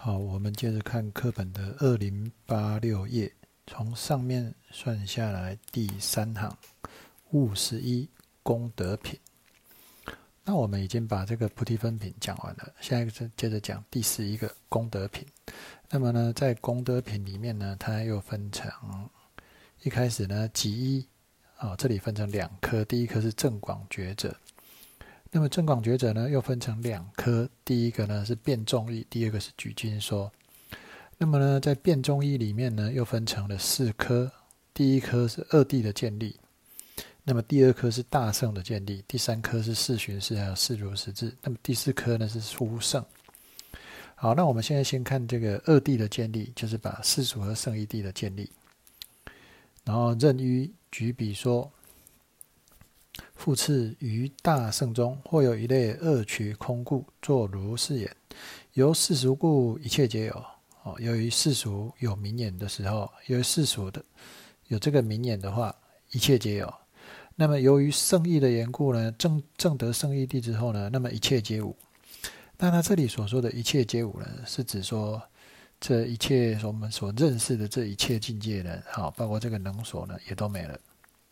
好，我们接着看课本的2086页，从上面算下来第3行，务实一功德品。那我们已经把这个菩提分品讲完了，现在接着讲第11个功德品。那么呢，在功德品里面呢，它又分成一开始呢，集一这里分成2科，第一科是正广觉者。那么正广觉者呢，又分成2科，第一个呢是辩众义，第二个是举经说。那么呢，在辩众义里面呢，又分成了4科，第一科是二谛的建立，那么第2科是大乘的建立，第3科是四寻事还有四如实智，那么第4科呢是殊胜。好，那我们现在先看这个二谛的建立，就是把世俗和圣义谛的建立。然后任于举比说，复次于大圣中，或有一类恶取空故，作如是言：由世俗故，一切皆有。由于世俗有名言的时候，由于世俗的有这个名言的话，一切皆有。那么由于圣义的缘故呢，证得圣义谛之后呢，那么一切皆无。那他这里所说的一切皆无呢，是指说这一切我们所认识的这一切境界呢，包括这个能所呢，也都没了。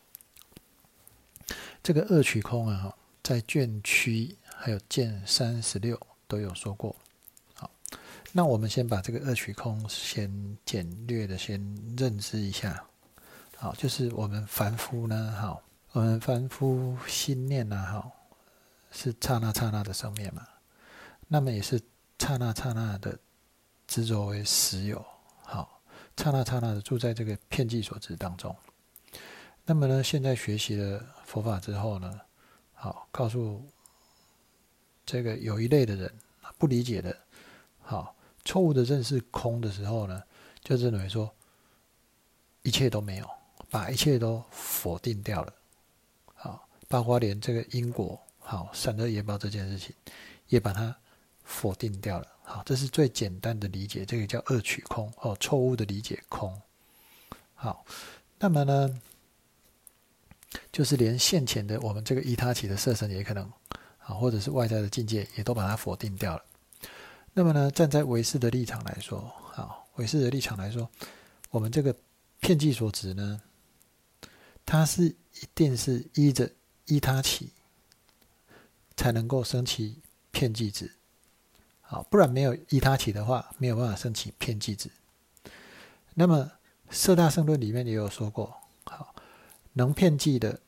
这个二取空啊，在卷区还有卷36都有说过。好，那我们先把这个二取空先简略的先认知一下。好，就是我们凡夫呢，我们凡夫心念呢，是刹那刹那的生灭嘛，那么也是刹那刹那的执着为实有，刹那刹那的住在这个遍计所知当中。那么呢，现在学习了佛法之后呢，告诉这个有一类的人不理解的，错误的认识空的时候呢，就认为说一切都没有，把一切都否定掉了，包括连这个因果，善恶业报这件事情，也把它否定掉了。这是最简单的理解，这个叫二取空，错误的理解空。好，那么呢，就是连现前的我们这个依他起的色身也可能，或者是外在的境界，也都把它否定掉了。那么呢，站在唯识的立场来说，唯识的立场来说，我们这个遍计所执呢，它是一定是依着依他起才能够升起遍计执，不然没有依他起的话，没有办法升起遍计执。那么摄大乘论里面也有说过，能遍计的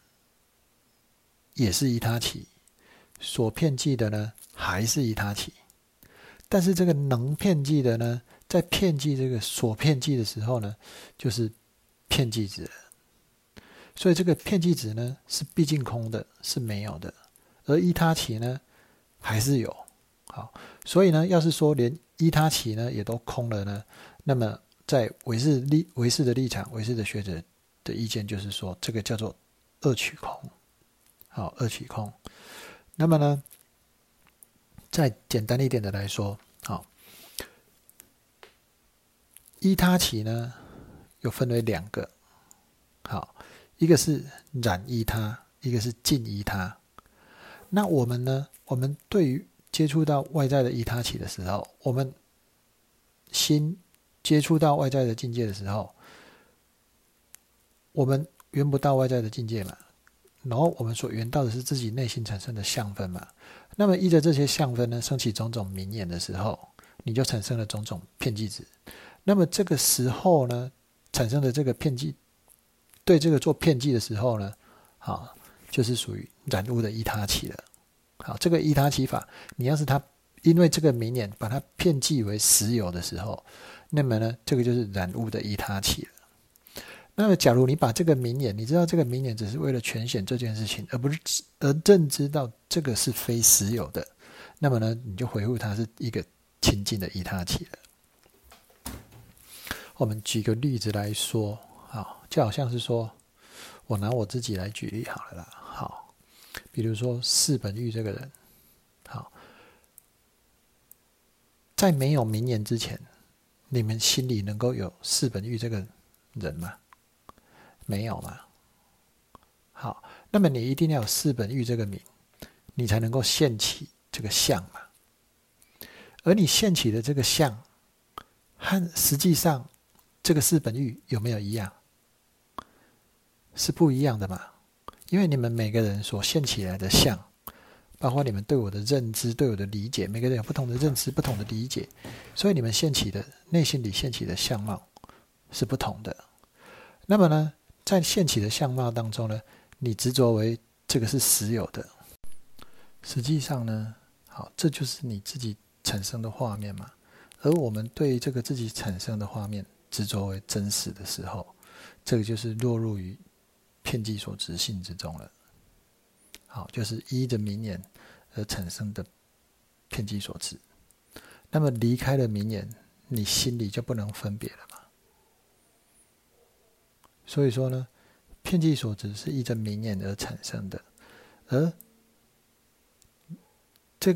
也是依他起，所遍计的呢还是依他起，但是这个能遍计的呢，在遍计这个所遍计的时候呢，就是遍计执了。所以这个遍计执呢是毕竟空的，是没有的，而依他起呢还是有。所以呢，要是说连依他起呢也都空了呢，那么在唯识的立场，唯识的学者的意见就是说，这个叫做二取空。二取空。那么呢，再简单一点的来说，依他起呢又分为2个，一个是染依他，一个是净依他。那我们呢，我们对于接触到外在的依他起的时候，我们心接触到外在的境界的时候，我们缘不到外在的境界嘛，然后我们所缘到的是自己内心产生的相分嘛。那么依着这些相分呢，升起种种名言的时候，你就产生了种种遍计执。那么这个时候呢，产生的这个遍计，对这个做遍计的时候呢，就是属于染污的依他起了。这个依他起法，你要是他因为这个名言把它遍计为实有的时候，那么呢，这个就是染污的依他起了。那么假如你把这个名言，你知道这个名言只是为了权显这件事情，而认知到这个是非实有的，那么呢，你就回复它是一个清净的依他起了。我们举个例子来说，就好像是说，我拿我自己来举例好了啦。比如说四本玉这个人，在没有名言之前，你们心里能够有四本玉这个人吗？没有嘛。那么你一定要有四本玉这个名，你才能够现起这个相嘛。 而你现起的这个相和实际上这个四本欲有没有一样？是不一样的嘛。因为你们每个人所现起来的相，包括你们对我的认知、对我的理解，每个人有不同的认知、不同的理解，所以你们现起的内心里现起的相貌是不同的。那么呢，在现起的相貌当中呢，你执着为这个是实有的，实际上呢，好，这就是你自己产生的画面嘛。而我们对这个自己产生的画面执着为真实的时候，这个就是落入于遍计所执性之中了。好，就是依着名言而产生的遍计所执。那么离开了名言，你心里就不能分别了嘛。所以说呢，遍计所执是依着名言而产生的，而这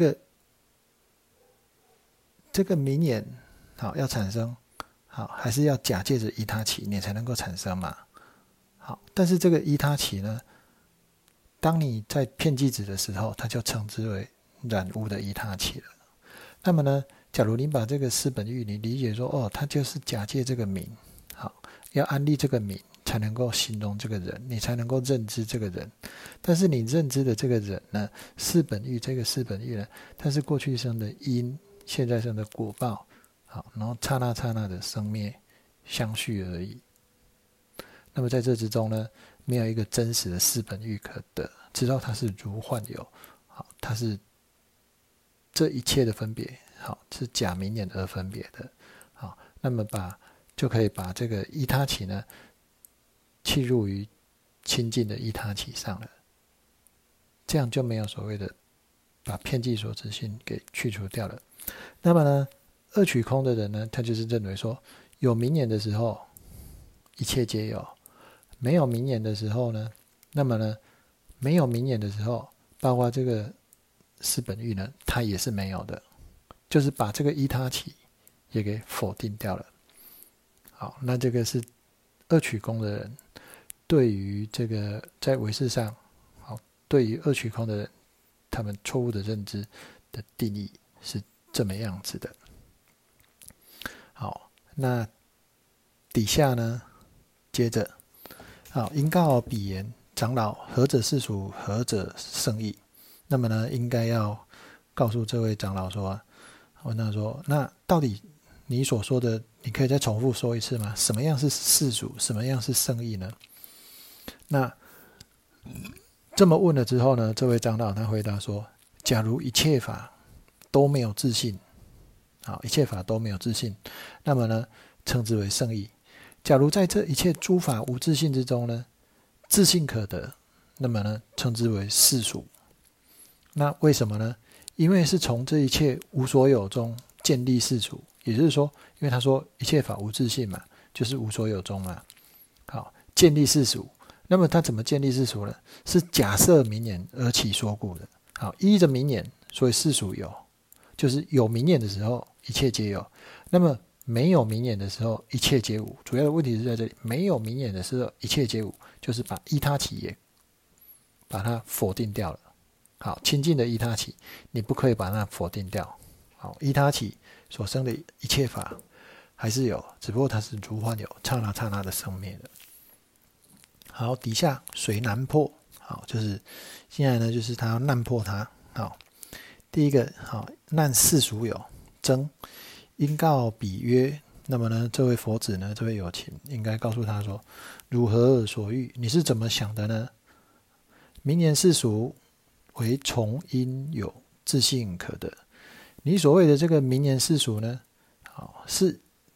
个名言好要产生，好还是要假借着依他起，你才能够产生嘛。好，但是这个依他起呢，当你在遍计执的时候，它就称之为染污的依他起了。那么呢，假如你把这个四本欲，你理解说，哦，它就是假借这个名，好，要安立这个名，才能够形容这个人，你才能够认知这个人。但是你认知的这个人呢，四本欲，这个四本欲呢，它是过去生的因，现在生的果报，好，然后刹那刹那的生灭相续而已。那么在这之中呢，没有一个真实的四本欲可得，知道它是如幻有，好，它是这一切的分别，好，是假名言而分别的，好，那么就可以把这个依他起呢，契入于清净的依他起上了，这样就没有所谓的把遍计所执性给去除掉了。那么呢，二取空的人呢，他就是认为说，有名言的时候，一切皆有；没有名言的时候呢，那么呢，没有名言的时候，包括这个四本欲呢，它也是没有的，就是把这个依他起也给否定掉了。好，那这个是二取空的人对于这个在唯识上，好，对于二取空的人，他们错误的认知的定义是这么样子的。好，那底下呢，接着，好，应告彼言，长老，何者是属，何者圣意？那么呢，应该要告诉这位长老说，问他说，那到底你所说的，你可以再重复说一次吗？什么样是世俗，什么样是圣意呢？那这么问了之后呢，这位长老他回答说，假如一切法都没有自性，好，一切法都没有自性，那么呢，称之为圣意。假如在这一切诸法无自性之中呢，自性可得，那么呢，称之为世俗。那为什么呢？因为是从这一切无所有中建立世俗，也就是说，因为他说一切法无自性嘛，就是无所有中嘛。好，建立世俗，那么他怎么建立世俗呢？是假设名言而起说故的。好，依着名言，所以世俗有，就是有名言的时候，一切皆有；那么没有名言的时候，一切皆无。主要的问题是在这里，没有名言的时候，一切皆无，就是把依他起也把它否定掉了。好，清净的依他起，你不可以把它否定掉。好，依他起所生的一切法还是有，只不过它是如幻有，刹那刹那的生灭的。好，底下谁难破？好，就是现在呢，就是他要难破它。好，第一个，好，难世俗有，争应告彼曰。那么呢，这位佛子呢，这位有情应该告诉他说，如何所欲？你是怎么想的呢？名言世俗为从因有自性可得。你所谓的这个名言世俗呢，好，是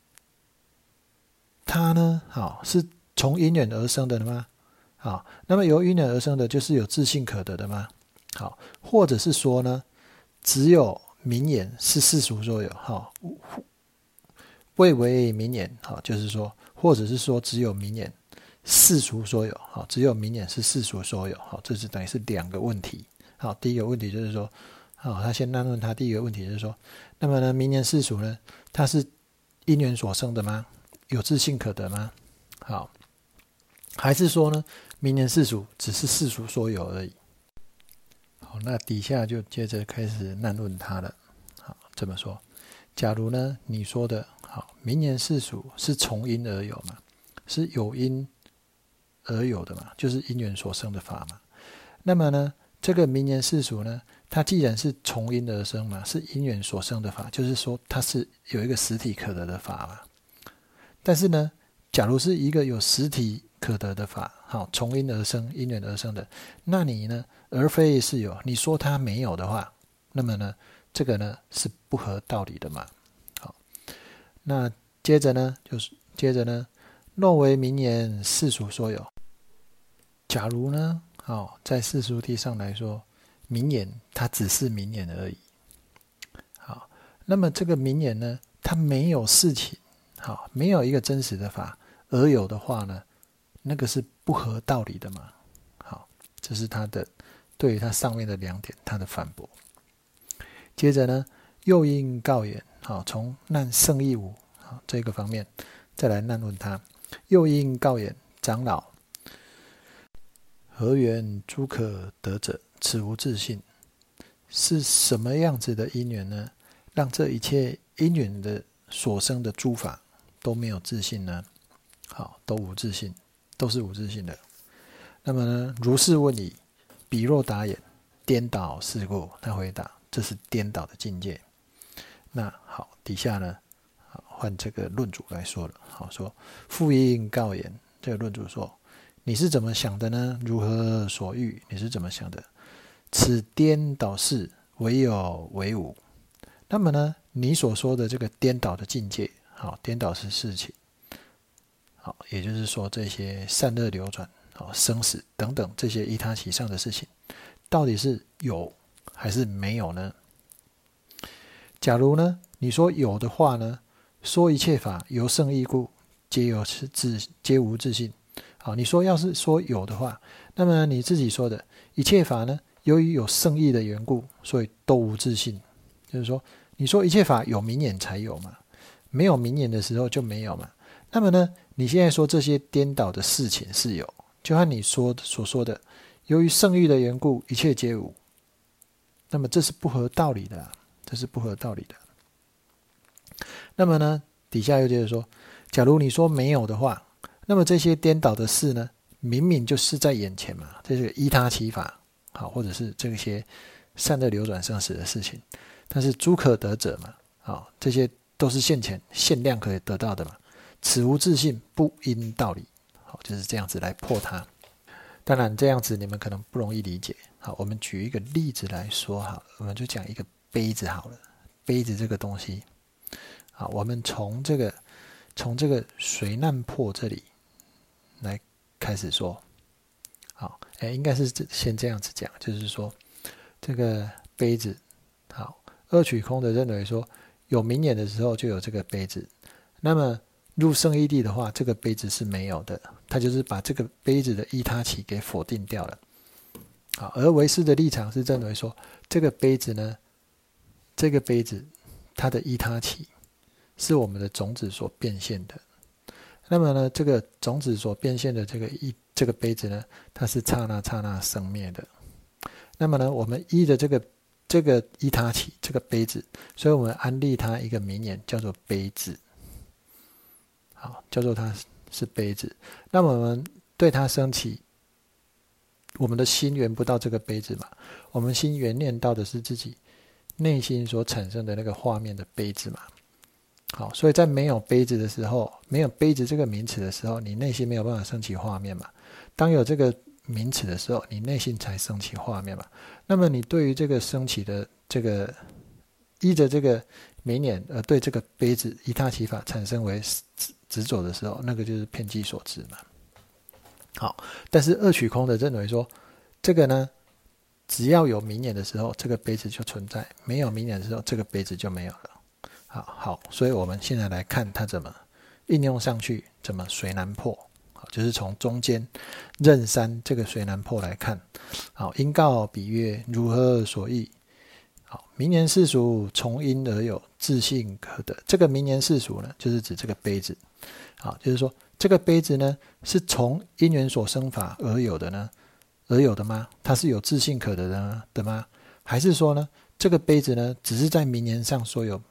它呢，好，是从因缘而生的吗？好，那么由因缘而生的就是有自性可得的吗？好，或者是说呢，只有名言是世俗所有，好，未为名言，好，就是说，或者是说只有名言世俗所有，好，只有名言是世俗所有，好，这是等于是两个问题。好，第一个问题就是说，好，他先难问他第一个问题就是说，那么呢，名言世俗呢，它是因缘所生的吗？有自性可得吗？好，还是说呢，名言世俗只是世俗所有而已？好，那底下就接着开始难问他了。好，这么说， 假如呢你说的好，名言世俗是从因而有嘛，是有因而有的嘛，就是因缘所生的法嘛。那么呢，这个名言世俗呢，它既然是从因而生嘛，是因缘所生的法，就是说它是有一个实体可得的法嘛。但是呢，假如是一个有实体可得的法，好，从因而生、因缘而生的，那你呢，而非是有，你说它没有的话，那么呢，这个呢是不合道理的嘛。好，那接着呢，若为名言世俗所有。假如呢，在世俗谛上来说，名言它只是名言而已。好，那么这个名言呢，它没有事情，好，没有一个真实的法而有的话呢，那个是不合道理的嘛。好，这是他的对于他上面的2点他的反驳。接着呢，又应告言，好，从难圣义无这个方面再来难问他。又应告言，长老，何缘诸可得者，此无自性？是什么样子的因缘呢，让这一切因缘的所生的诸法都没有自性呢？好，都无自性，都是无自性的。那么呢，如是问矣，彼若答言，颠倒是故。他回答，这是颠倒的境界。那好，底下呢，换这个论主来说了。好，说复应告言，这个论主说，你是怎么想的呢？如何所欲？你是怎么想的？此颠倒事，唯有为无。那么呢，你所说的这个颠倒的境界，好，颠倒是事情，好，也就是说这些善恶流转，好，生死等等这些依他其上的事情，到底是有还是没有呢？假如呢，你说有的话呢，说一切法由圣义故，皆无自性。好，你说要是说有的话，那么你自己说的一切法呢，由于有圣义的缘故，所以都无自性。就是说，你说一切法有名言才有嘛，没有名言的时候就没有嘛。那么呢，你现在说这些颠倒的事情是有，就和你所说的，由于圣义的缘故，一切皆无。那么这是不合道理的，这是不合道理的。那么呢，底下又接着说，假如你说没有的话，那么这些颠倒的事呢，明明就是在眼前嘛，这是依他其法，好，或者是这些善恶流转生死的事情，但是诸可得者嘛，好，这些都是现前限量可以得到的嘛，此无自性，不因道理。好，就是这样子来破它。当然这样子你们可能不容易理解。好，我们举一个例子来说好了，我们就讲一个杯子好了。杯子这个东西，好，我们从这个水难破这里来开始说。好，应该是先这样子讲，就是说这个杯子，好，二取空的认为说有名言的时候就有这个杯子，那么入圣义谛的话，这个杯子是没有的，他就是把这个杯子的依他起给否定掉了。好，而唯识的立场是认为说这个杯子呢，这个杯子它的依他起是我们的种子所变现的。那么呢，这个种子所变现的这个杯子呢，它是刹那刹那生灭的。那么呢，我们依的这个依他起这个杯子，所以我们安立它一个名言，叫做杯子。好，叫做它是杯子。那么我们对它升起，我们的心缘不到这个杯子嘛，我们心缘念到的是自己内心所产生的那个画面的杯子嘛。好，所以在没有杯子的时候，没有杯子这个名词的时候，你内心没有办法升起画面嘛。当有这个名词的时候，你内心才升起画面嘛。那么你对于这个升起的这个依着这个名言而对这个杯子依他起法产生为执着的时候，那个就是遍计所致嘛。好，但是二取空的认为说，这个呢，只要有名言的时候，这个杯子就存在；没有名言的时候，这个杯子就没有了。好，所以我们现在来看它怎么应用上去，怎么水难破。好，就是从中间壬三这个水难破来看。好，应告彼曰，如何所欲？好，名言世俗，从因而有，自性可得。这个名言世俗呢，就是指这个杯子。好，就是说这个杯子呢，是从因缘所生法而有的呢？而有的吗？它是有自性可得的吗？还是说呢，这个杯子呢，只是在名言上说有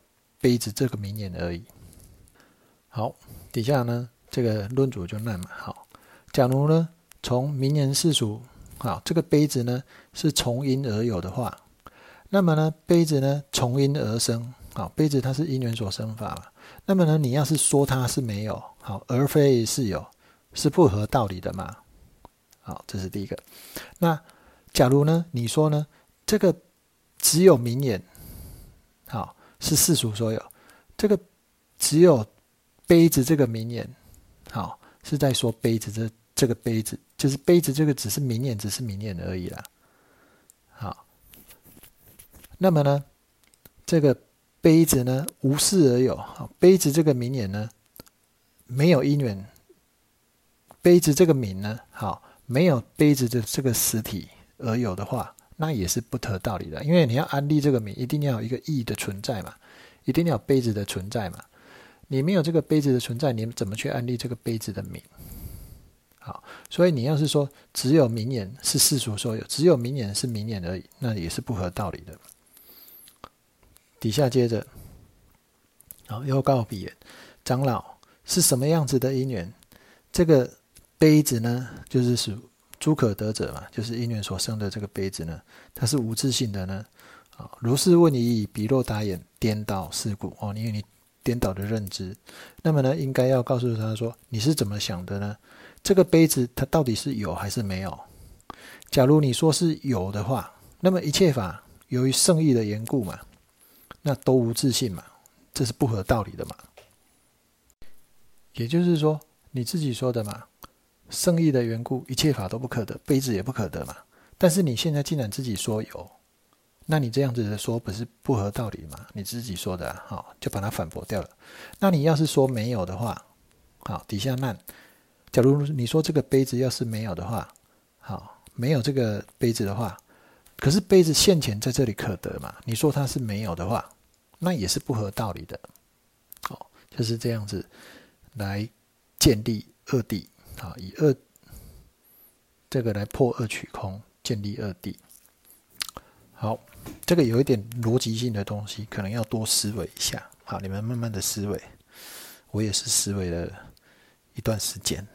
杯子这个名言而已。好，底下呢这个论主就难嘛。好，假如呢从名言世俗，好，这个杯子呢是从因而有的话，那么呢杯子呢从因而生，好，杯子它是因缘所生法嘛，那么呢你要是说它是没有，好，而非是有，是不合道理的嘛。好，这是第一个。那假如呢你说呢这个只有名言，好，是世俗所有，这个只有杯子这个名言，好，是在说杯子这个杯子，就是杯子这个只是名言，只是名言而已啦。好，那么呢这个杯子呢无事而有，好，杯子这个名言呢没有因缘，杯子这个名呢，好，没有杯子的这个实体而有的话，那也是不合道理的。因为你要安立这个名，一定要有一个义的存在嘛，一定要有杯子的存在嘛。你没有这个杯子的存在，你怎么去安立这个杯子的名？好，所以你要是说只有名言是世俗所有，只有名言是名言而已，那也是不合道理的。底下接着，好，又告彼言：长老是什么样子的因缘？这个杯子呢，就是属诸可得者嘛，就是因缘所生的这个杯子呢，它是无自性的呢。如是问已，彼若答言，颠倒是故。因为你颠倒的认知，那么呢，应该要告诉他说，你是怎么想的呢？这个杯子它到底是有还是没有？假如你说是有的话，那么一切法由于圣意的缘故嘛，那都无自性嘛，这是不合道理的嘛。也就是说，你自己说的嘛，圣意的缘故，一切法都不可得，杯子也不可得嘛。但是你现在竟然自己说有，那你这样子的说不是不合道理吗？你自己说的好，就把它反驳掉了。那你要是说没有的话，好，底下难。假如你说这个杯子要是没有的话，好，没有这个杯子的话，可是杯子现前在这里可得嘛？你说它是没有的话，那也是不合道理的。好，就是这样子来建立二谛，好，以这个来破二取空，建立二谛。好，这个有一点逻辑性的东西，可能要多思维一下。好，你们慢慢的思维，我也是思维了一段时间。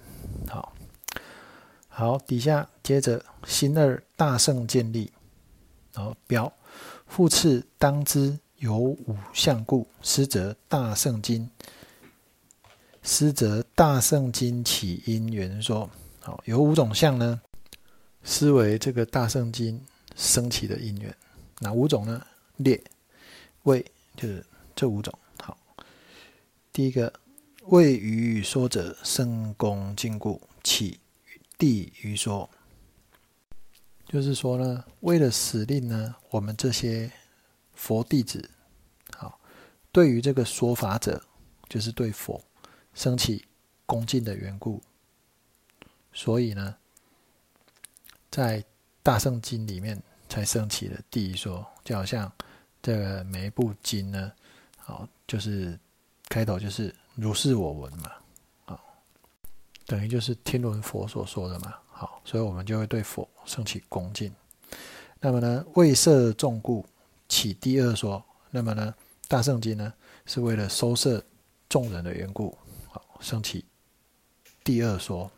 好，底下接着心二大圣建立，然后表复次当知有五相故，师则大圣经，师则大圣经起因缘说。好，有五种相呢，思为这个大圣经升起的因缘。哪五种呢？列为就是这五种。好，第一个，为于说者生恭敬故，起谛于说。就是说呢，为了使令呢，我们这些佛弟子，好，对于这个说法者，就是对佛升起恭敬的缘故，所以呢，在大圣经里面才升起了谛说，就好像这个每一部经呢，好，就是开头就是如是我闻嘛，好，等于就是听闻佛所说的嘛，好，所以我们就会对佛升起恭敬。那么呢，为摄众故，起第二说。那么呢，大圣经呢是为了收摄众人的缘故，好，升起第二说。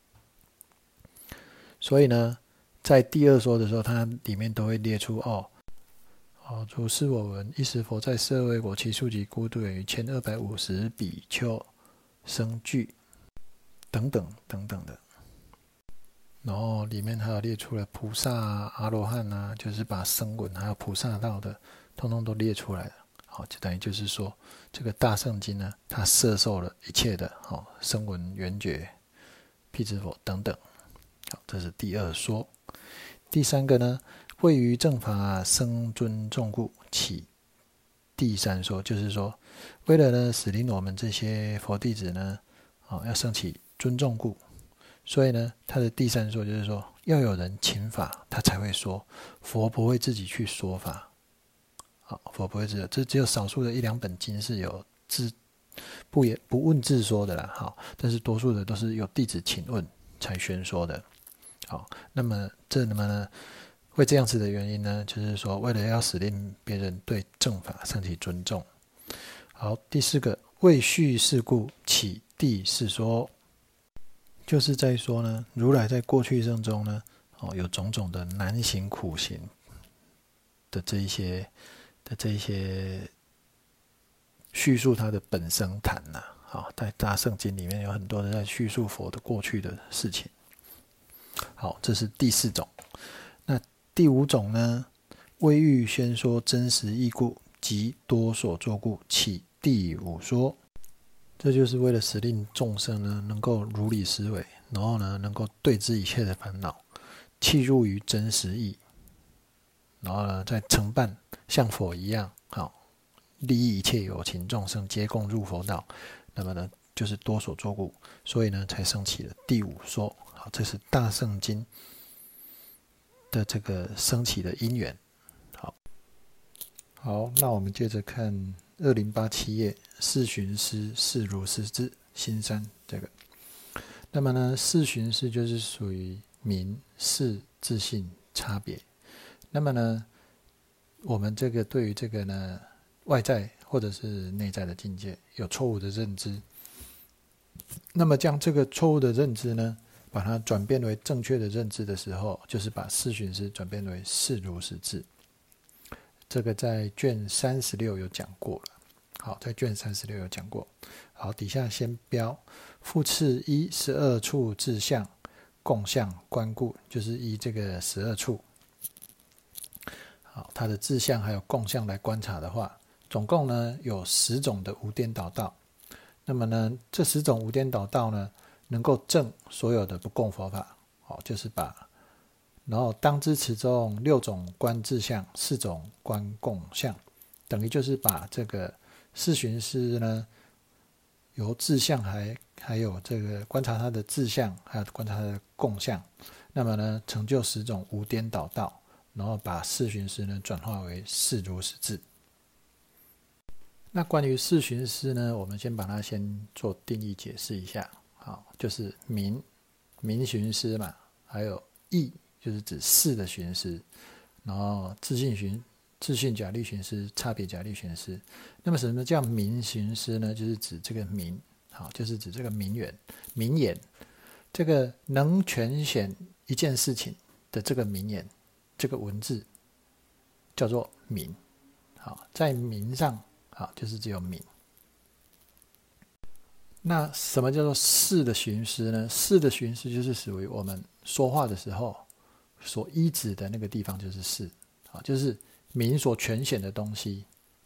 所以呢，在第二说的时候，它里面都会列出如是我闻，一时佛在舍卫国，其数及孤独于1250比丘生具等等等等的。然后里面还有列出了菩萨阿罗汉啊，就是把声闻还有菩萨道的通通都列出来了。好，就等于就是说，这个大圣经呢，它摄受了一切的声闻缘觉辟支佛等等。好，这是第二说。第三个呢，位于正法生尊重故，起第三说，就是说，为了呢使令我们这些佛弟子呢，要升起尊重故。所以呢，他的第三说就是说，要有人请法，他才会说。佛不会自己去说法，佛不会自己，这只有少数的一两本经是有不问自说的啦，但是多数的都是有弟子请问才宣说的。好，那么呢，会这样子的原因呢，就是说，为了要使令别人对正法升起尊重。 好，第4个，为续事故起第四说，就是在说呢，如来在过去生中呢，有种种的难行苦行的这一些叙述他的本生谈呐。好，在大圣经里面有很多的在叙述佛的过去的事情。好，这是第4种。那第5种呢，为欲宣说真实义故及多所作故起第5说，这就是为了使令众生呢能够如理思维，然后呢能够对治一切的烦恼，契入于真实义，然后呢再承办像佛一样，好，利益一切有情众生皆共入佛道。那么呢就是多所作故，所以呢才升起了第5说。好，这是大圣经的这个升起的因缘。好，那我们接着看2087页四寻思四如是智心3这个。那么呢，四寻思就是属于名事自性差别。那么呢，我们这个对于这个呢外在或者是内在的境界有错误的认知，那么将这个错误的认知呢，把它转变为正确的认知的时候，就是把四寻思转变为四如是智。这个在卷36有讲过了。好，在卷36有讲过。好，底下先标复次依12处志相共相观故，就是依这个12处，好，它的志相还有共相来观察的话，总共呢有10种的无颠倒道。那么呢，这10种无颠倒道呢，能够证所有的不共佛法。好，就是把然后当知其中6种观志相，4种观共相，等于就是把这个四寻思呢，由志相还有这个观察它的志相，还有观察它的共相，那么呢成就10种无颠倒道，然后把四寻思呢转化为四如是智。那关于四寻思呢，我们先把它先做定义解释一下。好，就是名寻思嘛，还有义就是指事的寻思，然后自性假立寻思，差别假立寻思。那么什么叫名寻思呢？就是指这个名，好，就是指这个名言，这个能全显一件事情的这个名言，这个文字叫做名。好，在名上，好，就是只有名。那什么叫做事的寻思呢？事的寻思就是属于我们说话的时候所依止的那个地方，就是事，就是名所全显的东西，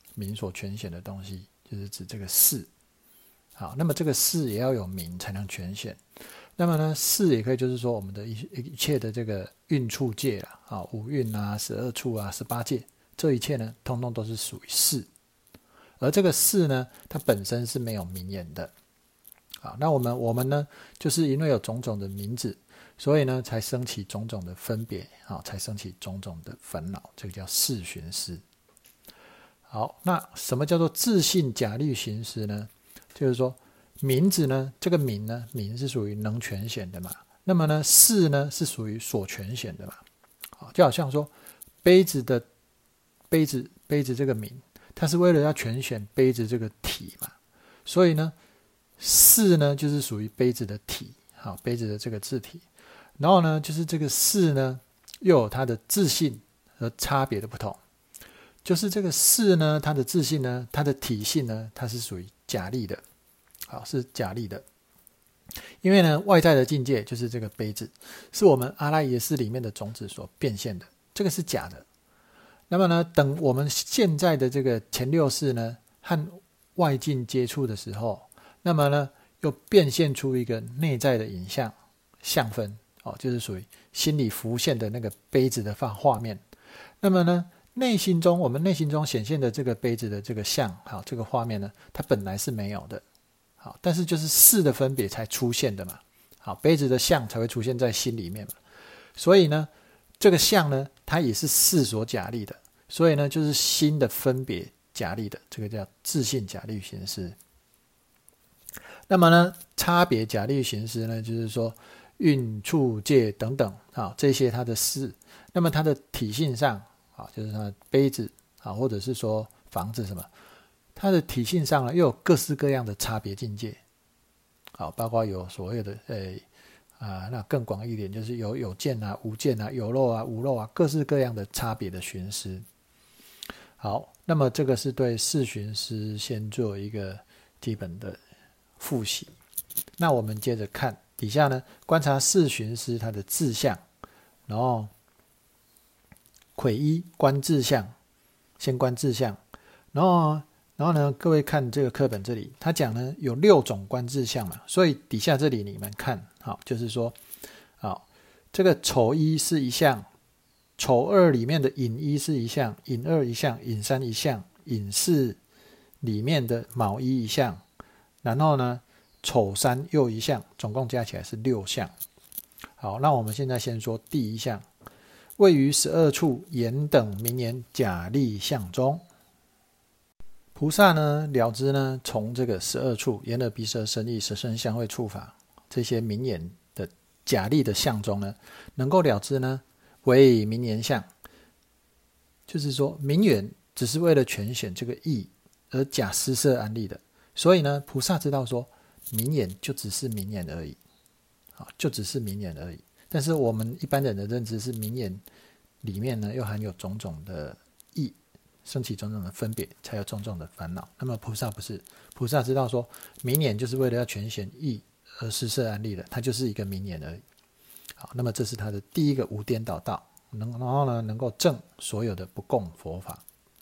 就是指这个事。好，那么这个事也要有名才能全显。那么呢，事也可以就是说我们的一切的这个蕴处界啦，五蕴啊、12处啊、18界，这一切呢，通通都是属于事。而这个事呢，它本身是没有名言的。好，那我们呢，就是因为有种种的名字，所以呢，才生起种种的分别，才生起种种的烦恼，这个叫四寻思。好，那什么叫做自性假立寻思呢？就是说，名字呢，这个名呢，名是属于能全显的嘛，那么呢，事呢是属于所全显的嘛。好，就好像说杯子这个名，它是为了要全显杯子这个体嘛，所以呢，事呢就是属于杯子的体，好，杯子的这个字体。然后呢，就是这个事呢，又有它的自性和差别的不同。就是这个事呢，它的自性呢，它的体性呢，它是属于假立的，好，是假立的。因为呢，外在的境界就是这个杯子，是我们阿赖耶识里面的种子所变现的，这个是假的。那么呢，等我们现在的这个前6识呢，和外境接触的时候，那么呢，又变现出一个内在的影像相分，就是属于心里浮现的那个杯子的画面。那么呢，我们内心中显现的这个杯子的这个相，好，这个画面呢，它本来是没有的，好，但是就是事的分别才出现的嘛，好，杯子的相才会出现在心里面嘛，所以呢，这个相呢，它也是事所假立的，所以呢，就是心的分别假立的，这个叫自性假立寻思。那么呢，差别假立寻思呢，就是说蕴处界等等，这些它的事，那么它的体性上，就是它的杯子，或者是说房子什么， 它的体性上呢又有各式各样的差别境界。好，包括有所谓的那更广一点，就是有见啊、无见啊、有漏啊、无漏啊，各式各样的差别的寻思。好，那么这个是对四寻思先做一个基本的复习。那我们接着看底下呢，观察四寻思它的志向，然后魁一观志向，先观志向，然后呢，各位看这个课本这里，他讲呢有6种观志向嘛，所以底下这里你们看，好，就是说，好，这个丑一是一项，丑二里面的寅一是一项，寅二一项，寅三一项，寅四里面的卯一一项，然后呢，丑三又一项，总共加起来是6项。好，那我们现在先说第一项，位于12处言等名言假立相中。菩萨呢了知呢，从这个12处眼耳鼻舌身意十身香味触法这些名言的假立的相中呢，能够了知呢为名言相，就是说名言只是为了全显这个义而假施设安立的，所以呢菩萨知道说名言就只是名言而已，就只是名言而已。但是我们一般人的认知是名言里面呢又含有种种的义，升起种种的分别，才有种种的烦恼。那么菩萨不是，菩萨知道说名言就是为了要全显义而施设安立的，它就是一个名言而已。好，那么这是他的第一个无颠倒道，然后呢能够证所有的不共佛法，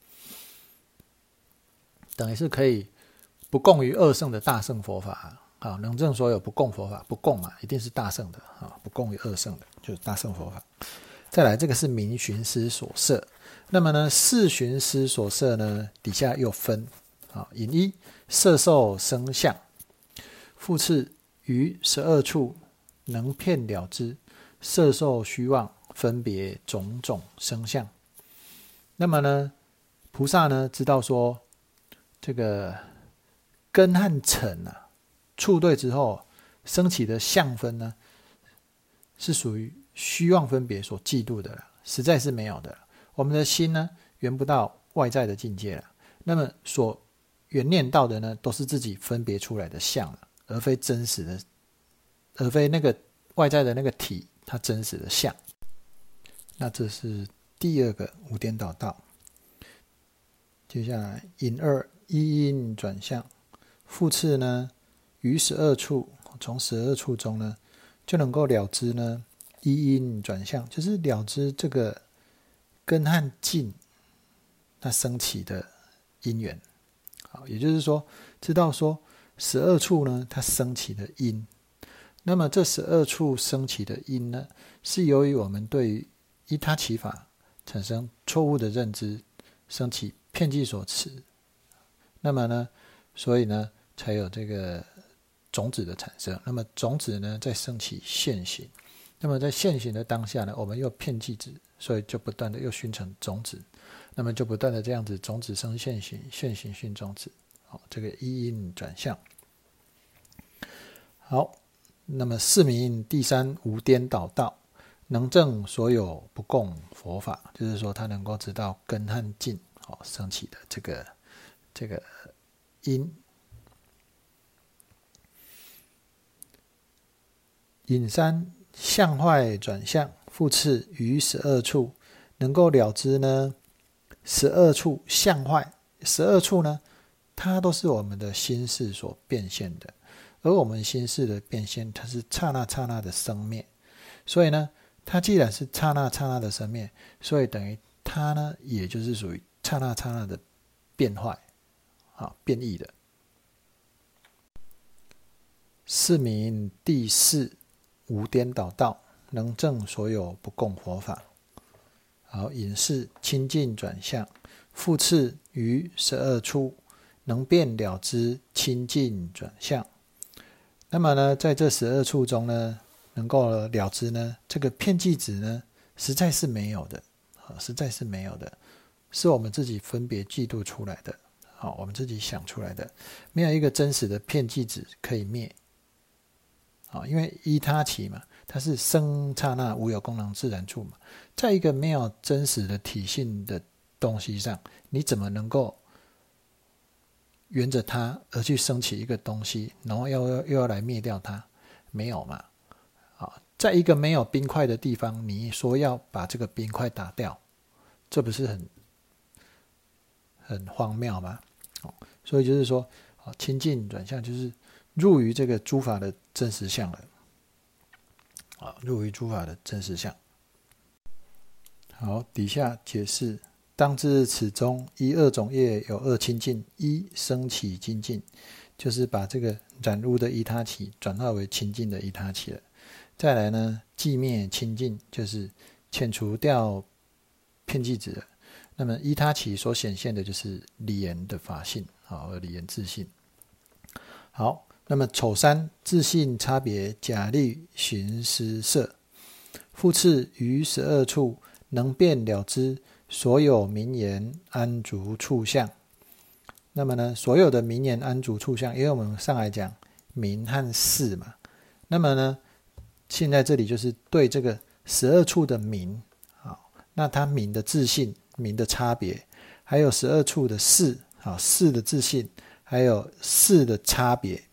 等于是可以不共于二圣的大圣佛法。好，能证所有不共佛法，不共嘛，一定是大圣的，不共于二圣的，就是大圣佛法。再来，这个是名寻思所摄。那么呢，四寻思所摄呢，底下又分，引一摄受生相，复次于12处能遍了知，摄受虚妄，分别种种生相。那么呢，菩萨呢知道说，这个根和尘啊，触对之后升起的相分呢，是属于虚妄分别所嫉妒的了，实在是没有的了。我们的心呢，缘不到外在的境界了，那么所缘念到的呢，都是自己分别出来的相了，而非真实的，而非那个外在的那个体，它真实的相。那这是第二个无颠倒道。接下来引二一因转向，复次呢，于12处，从12处中呢，就能够了知呢一因转向，就是了知这个根和境它升起的因缘。好，也就是说知道说12处呢它升起的因，那么这12处升起的因呢，是由于我们对于依他起法产生错误的认知，升起遍计所持，那么呢，所以呢才有这个种子的产生。那么种子呢再升起现行，那么在现行的当下呢，我们又遍计子，所以就不断的又熏成种子，那么就不断的这样子种子生现行，现行熏种子。好，这个一因转向。好，那么四名第三无颠倒道，能证所有不共佛法，就是说他能够知道根和境升起的这个因。引三相坏转向，复次于12处能够了知呢12处相坏，12处呢它都是我们的心识所变现的，而我们心识的变现它是刹那刹那的生灭，所以呢它既然是刹那刹那的生灭，所以等于它呢也就是属于刹那刹那的变坏，变异的。四名第四无颠倒道，能证所有不共佛法。好，引四清净转向，复次于12处能辨了知清净转向。那么呢，在这12处中呢，能够了知呢，这个遍计子呢，实在是没有的，实在是没有的，是我们自己分别嫉妒出来的，我们自己想出来的，没有一个真实的遍计子可以灭。因为依他起嘛，它是生刹那无有功能自然处嘛，在一个没有真实的体性的东西上，你怎么能够沿着它而去升起一个东西，然后又要来灭掉它，没有嘛？在一个没有冰块的地方，你说要把这个冰块打掉，这不是很荒谬吗？所以就是说，清净转向就是入于这个诸法的真实相了。入于诸法的真实相。好，底下解释：当知此中一二种业有二清净，一生起精进，就是把这个染污的依他起转化为清净的依他起了。再来呢，寂灭清净，就是遣除掉遍计子了。那么依他起所显现的就是理言的法性，理言自性。好，那么丑三自性差别假立寻思色，复次于12处能辨了知所有名言安住处相。那么呢，所有的名言安住处相，因为我们上来讲名和事嘛，那么呢，现在这里就是对这个12处的名，那它名的自性、名的差别，还有12处的事，事的自性，还有事的差别。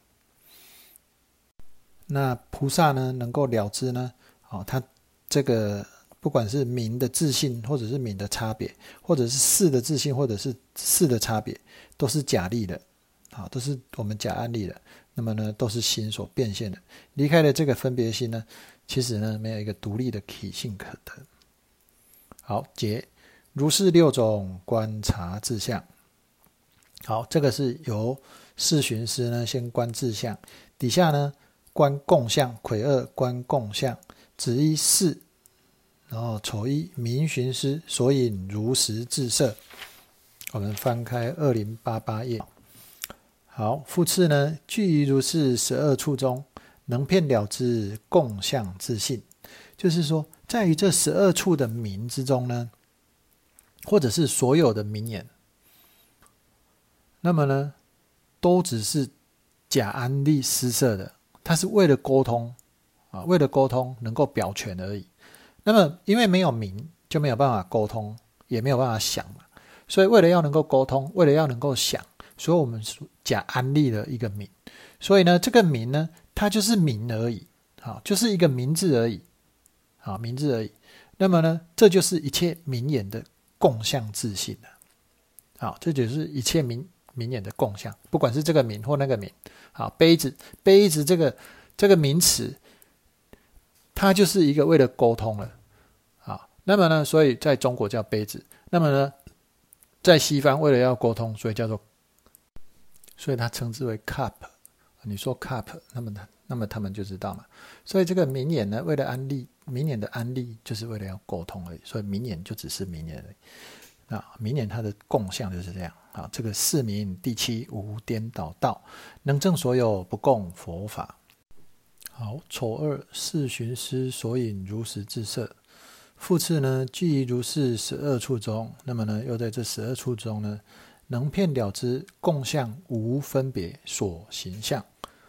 那菩萨呢，能够了知呢，他这个不管是名的自性，或者是名的差别，或者是事的自性，或者是事的差别，都是假立的，都是我们假案例的。那么呢，都是心所变现的。离开了这个分别心呢，其实呢，没有一个独立的体性可得。好，解如是6种观察自相。好，这个是由四寻师呢先观自相，底下呢观共相，癸二观共相，子一事，然后丑一明寻师所引如实自摄。我们翻开2088页。好，复次呢，具于如是12处中，能遍了知共相自性，就是说，在于这12处的名之中呢，或者是所有的名言，那么呢，都只是假安立施设的，它是为了沟通为了沟通能够表权而已。那么因为没有名，就没有办法沟通，也没有办法想嘛。所以为了要能够沟通，为了要能够想，所以我们假安立了一个名。所以呢，这个名呢，它就是名而已，就是一个名字而已，名字而已。那么呢，这就是一切名言的共相自性了。这就是一切名言的共相，不管是这个名或那个名。杯子这个名词，它就是一个为了沟通了。那么呢，所以在中国叫杯子。那么呢，在西方为了要沟通，所以它称之为 cup。你说 cup， 那么他们就知道嘛。所以这个名言呢，为了安立名言的安立，就是为了要沟通而已。所以名言就只是名言而已。那名言它的共相就是这样。这个四名第七无颠倒道，能证所有不共佛法。好，丑二四寻师所引如实自摄。复次呢，具于如是12处中，那么呢，又在这12处中呢，能遍了知共相无分别所行相。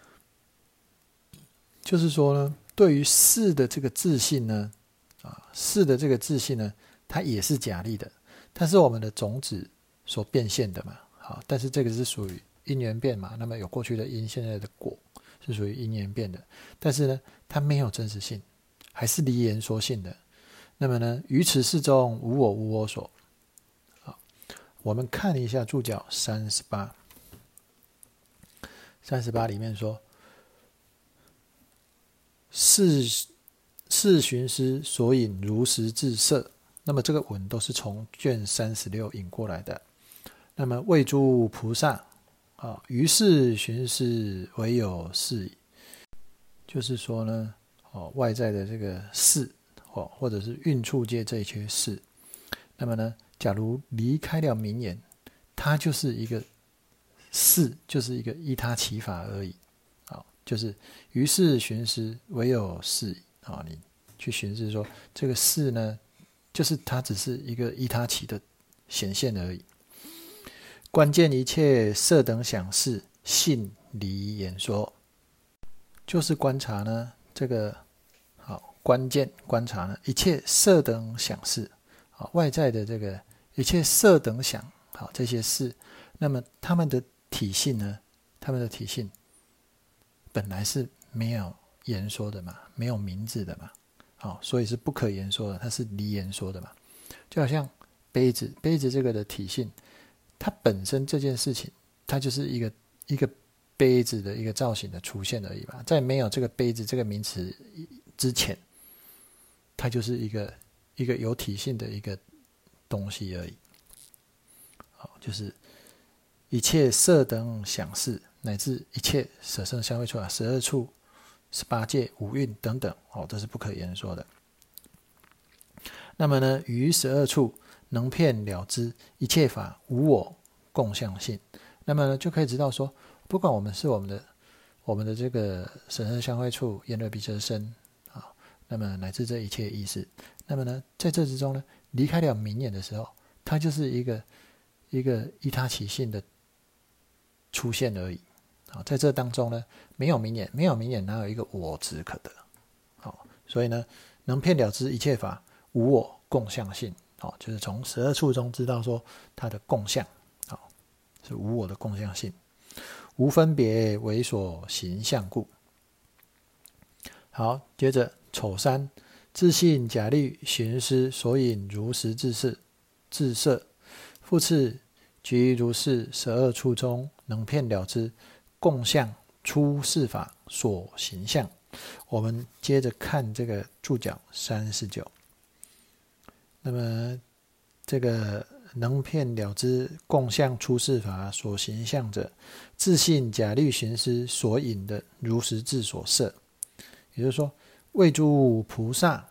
就是说呢，对于事的这个自性呢，事的这个自性呢，它也是假立的，它是我们的种子所变现的嘛。但是这个是属于因缘变嘛，那么有过去的因，现在的果是属于因缘变的，但是呢，它没有真实性，还是离言说性的。那么呢，于此事中无我无我所。我们看一下注脚38里面说，是寻师所引如实自摄。那么这个文都是从卷36引过来的。那么谓诸菩萨于是寻师唯有是矣。就是说呢，外在的这个事，或者是运处界这一些事，那么呢，假如离开了名言，它就是一个事，就是一个依他起法而已。就是于是寻师唯有是矣。你去寻思说这个事呢，就是它只是一个依他起的显现而已。关键一切色等想事信离言说，就是观察呢这个关键观察呢一切色等想事，外在的这个一切色等想这些事，那么他们的体性呢，他们的体性本来是没有言说的嘛，没有名字的嘛，所以是不可言说的，它是离言说的嘛。就好像杯子这个的体性，它本身这件事情，它就是一个杯子的一个造型的出现而已吧。在没有这个杯子这个名词之前，它就是一个有体性的一个东西而已。就是一切色等想事，乃至一切舍生香味触12处、18界、五蕴等等，这是不可言说的。那么呢，于12处能遍了知一切法无我共相性。那么呢，就可以知道说，不管我们是我们的这个舍生香味触、眼耳鼻舌身那么乃至这一切意识，那么呢，在这之中呢，离开了名言的时候，它就是一个依他其性的出现而已。在这当中呢，没有名言哪有一个我执可得？所以呢，能遍了知一切法无我共相性，就是从12处中知道说它的共相，是无我的共相性，无分别为所行相故。好，接着丑三，自性假虑寻思所引如实自摄，复次居如是12处中能遍了知共相出世法所行相。我们接着看这个注脚39。那么这个能遍了知共相出世法所行相者，自性假虑寻思所引的如实智所摄。也就是说，为诸菩萨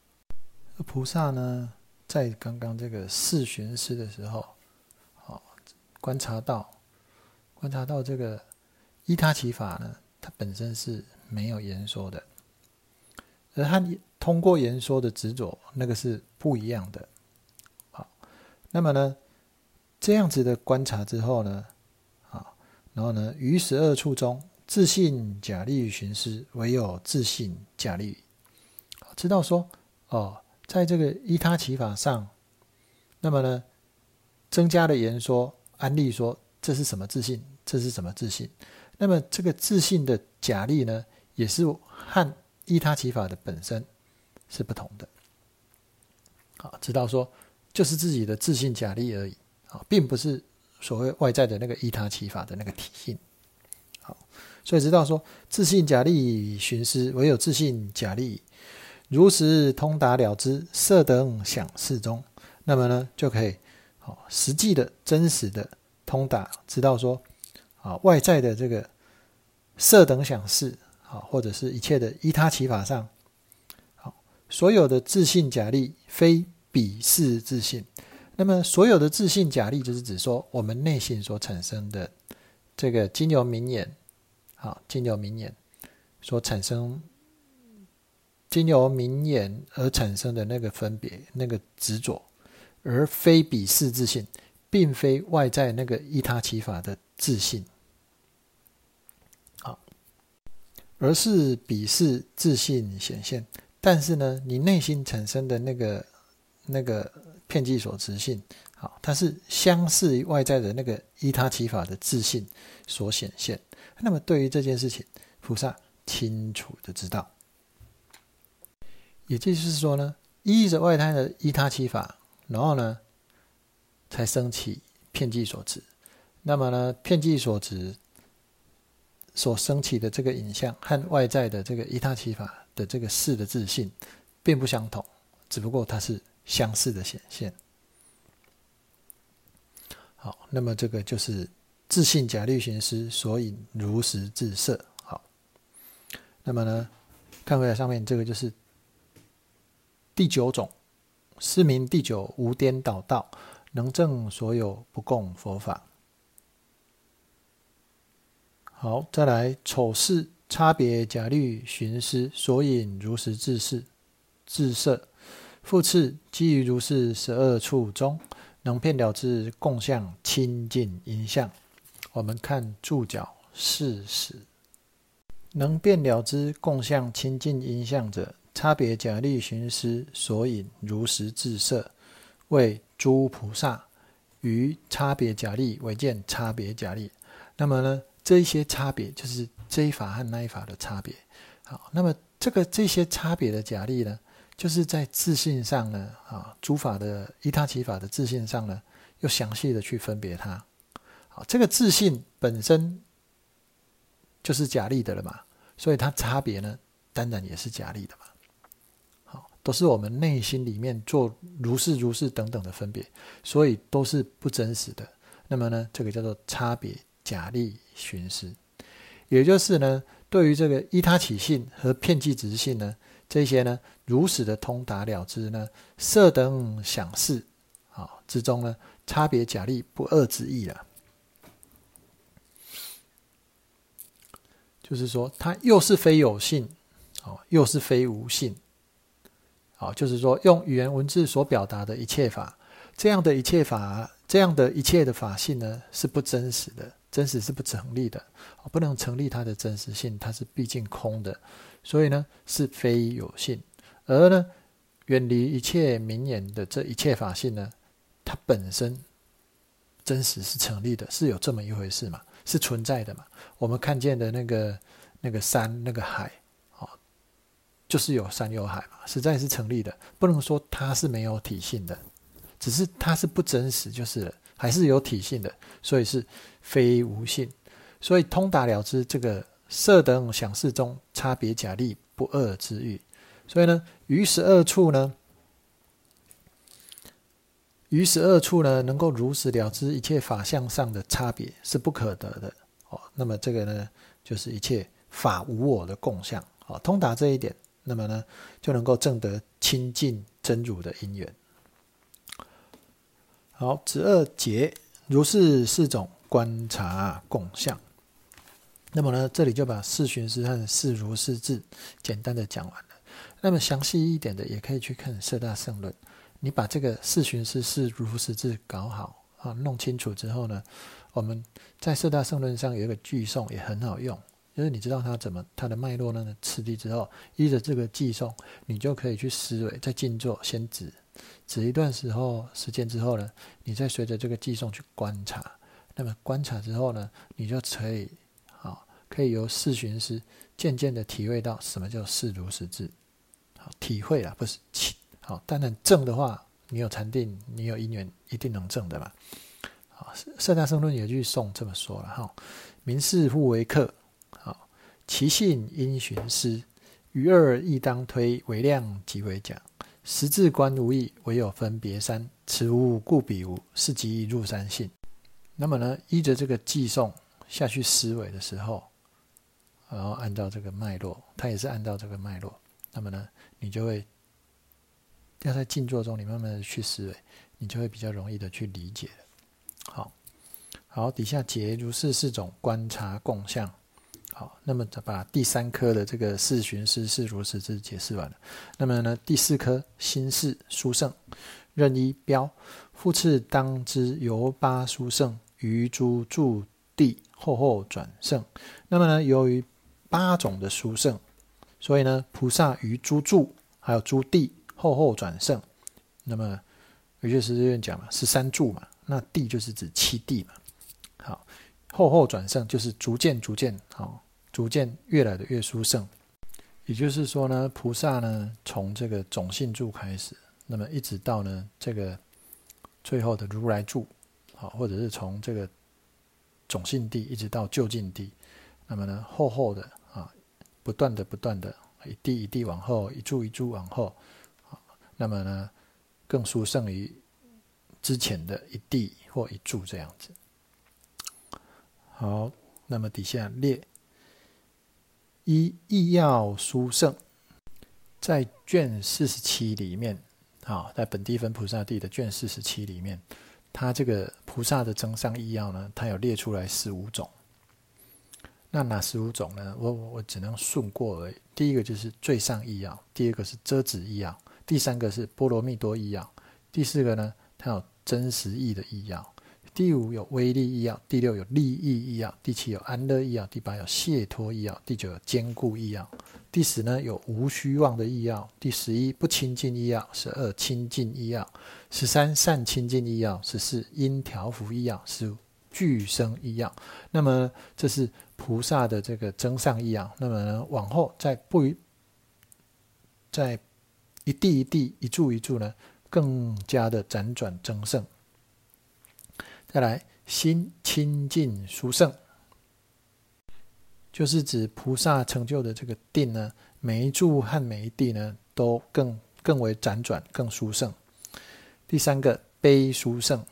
呢，在刚刚这个四寻思的时候，观察到这个依他其法呢，它本身是没有言说的，而他通过言说的执着，那个是不一样的。那么呢，这样子的观察之后呢，然后呢，于12处中，自性假虑寻思，唯有自性假虑。知道说，在这个依他其法上，那么呢，增加了言说，安立说这是什么自性，这是什么自性。那么这个自性的假立呢，也是和依他其法的本身是不同的。知道说就是自己的自性假立而已，并不是所谓外在的那个依他其法的那个体性。所以知道说自性假立寻思，唯有自性假立如实通达了知色等想事中，那么呢，就可以实际的真实的通达，知道说外在的这个色等想事，或者是一切的依他其法上，所有的自性假立非彼是自性。那么所有的自性假立，就是指说我们内心所产生的这个经由名言所产生，经由名言而产生的那个分别，那个执着，而非彼是自性，并非外在那个依他其法的自性，而是彼是自性显现。但是呢，你内心产生的那个遍计所执性，它是相似于外在的那个依他其法的自性所显现。那么对于这件事情，菩萨清楚的知道，也就是说呢，依着外在的依他其法，然后呢，才升起遍计所执。那么呢，遍计所执所升起的这个影像和外在的这个依他其法的这个事的自性并不相同，只不过它是相似的显现。好，那么这个就是自性假虑寻思所引如实自摄。好，那么呢，看回来上面这个就是第9种，是名第9无颠倒道，能证所有不共佛法。好，再来丑四，差别假虑寻思所引如实自摄。复次，基于如是12处中，能遍了知共相清净因相。我们看注脚40，能遍了知共相清净因相者，差别假虑寻思所引如实自摄，为诸菩萨于差别假立为见差别假立， 那么呢，这一些差别就是这一法和那一法的差别。好，那么这些差别的假例呢，就是在自性上呢，诸法的依他起法的自性上呢，又详细的去分别它。好，这个自性本身就是假例的了嘛，所以它差别呢，当然也是假例的嘛。好，都是我们内心里面做如是等等的分别，所以都是不真实的。那么呢，这个叫做差别假例寻思，也就是呢，对于这个依他起性和遍计执性呢，这些呢，如实的通达了知呢，色等想事之中呢，差别假例不二之意啦。就是说，它又是非有性，又是非无性。就是说，用语言文字所表达的一切法，这样的一切的法性呢，是不真实的，真实是不成立的，不能成立它的真实性，它是毕竟空的，所以呢，是非有性。而呢，远离一切名言的这一切法性呢，它本身真实是成立的，是有这么一回事嘛，是存在的嘛。我们看见的那个山那个海，就是有山有海嘛，实在是成立的，不能说它是没有体性的，只是它是不真实就是了，还是有体性的，所以是非无性。所以通达了知这个色等想事中差别假例不二之欲。所以呢，于十二处呢，能够如实了知一切法相上的差别是不可得的。那么这个呢，就是一切法无我的共相。通达这一点，那么呢，就能够证得亲近真如的因缘。好，子二节如是四种观察共相。那么呢，这里就把四寻思和四如是智简单的讲完了。那么详细一点的，也可以去看色大圣论。你把这个四寻思四如是智搞好弄清楚之后呢，我们在色大圣论上有一个句诵也很好用，就是你知道它的脉络呢次第之后，依着这个句诵，你就可以去思维，在静坐先止一段时间之后呢，你再随着这个句诵去观察。那么观察之后呢，你就可以由四寻思渐渐的体会到什么叫四如是智。体会啦，不是当然证的话，你有禅定，你有因缘，一定能证的嘛。色大圣论有句颂这么说了民事互为客，其性因寻思，于二亦当推，为量即为假。实质观无异，唯有分别三，此无故彼无，是即入三性。那么呢，依着这个偈颂下去思维的时候，然后按照这个脉络，它也是按照这个脉络，那么呢，你就会要在静坐中，你慢慢的去思维，你就会比较容易的去理解了。好，底下解如是四种观察共相。好，那么把第三科的这个四寻思四如是智解释完了。那么呢，第四科心事殊胜，任一标，复次当知由八殊胜，于诸住地后转胜。那么呢，由于八种的殊胜，所以呢，菩萨于诸住还有诸地后转胜。那么有些师院讲嘛，13住嘛，那地就是指7地嘛。好，后转胜就是逐渐越来的越殊胜。也就是说呢，菩萨呢从这个种性住开始，那么一直到呢这个最后的如来住，或者是从这个种性地一直到究竟地，那么呢后的不断的一地一地往后，一住一住往后，那么呢更殊胜于之前的一地或一住这样子。好，那么底下列一意要殊胜，在卷47里面，在本地分菩萨地的卷47里面，它这个菩萨的增上意要呢，它有列出来15种。那哪15种呢？我只能顺过而已。第一个就是最上意要，第二个是遮止意要，第三个是波罗蜜多意要，第四个呢，它有真实义的意要，第5有威力意要，第6有利益意要，第7有安乐意要，第8有解脱意要，第9有坚固意要，第10呢有无虚妄的意要，第11不清净意要，12亲近意要，13善清净意要，14因调伏意要，15 俱生异样。那么这是菩萨的这个增上异样。那么呢，往后在一地一地、一柱一柱呢，更加的辗转增盛。再来，心清净殊胜，就是指菩萨成就的这个定呢，每一柱和每一地呢，都更为辗转，更殊胜。第三个，悲殊胜，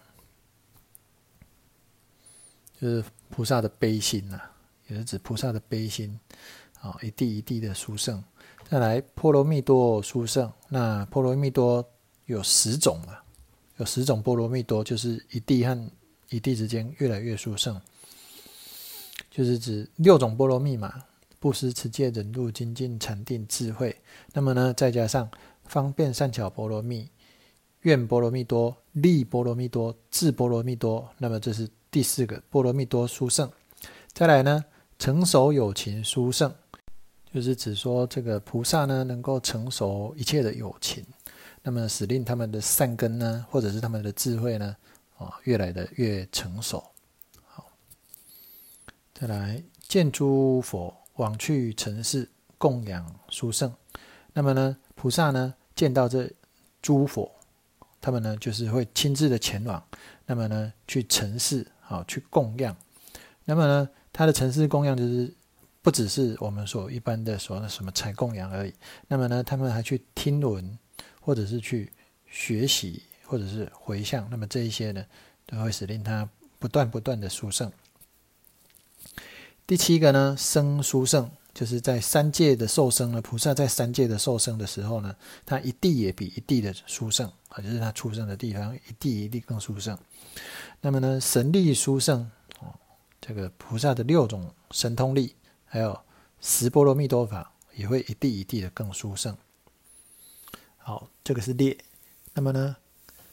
就是菩萨的悲心啊，也是指菩萨的悲心啊，一地一地的殊胜。再来，波罗蜜多殊胜，那波罗蜜多有10种嘛，有10种波罗蜜多，就是一地和一地之间越来越殊胜，就是指6种波罗蜜嘛，布施、持戒、忍辱、精进、禅定、智慧。那么呢，再加上方便善巧波罗蜜、愿波罗蜜多、利波罗蜜多、智波罗蜜多。那么这是第4个波罗蜜多殊胜。再来呢，成熟有情殊胜，就是指说这个菩萨呢能够成熟一切的有情，那么使令他们的善根呢，或者是他们的智慧呢，越来的越成熟。好，再来，见诸佛往去尘世供养殊胜。那么呢，菩萨呢见到这诸佛，他们呢就是会亲自的前往，那么呢去尘世去供养。那么呢，他的尘世供养就是不只是我们所一般的说的什么财供养而已。那么呢，他们还去听闻，或者是去学习，或者是回向。那么这一些呢，都会使令他不断的殊胜。第7个呢，生殊胜，就是在3界的受生呢，菩萨在3界的受生的时候呢，他一地也比一地的殊胜，就是他出生的地方一地一地更殊胜。那么呢，神力殊胜，这个菩萨的6种神通力，还有10波罗蜜多法，也会一地一地的更殊胜。好，这个是列。那么呢，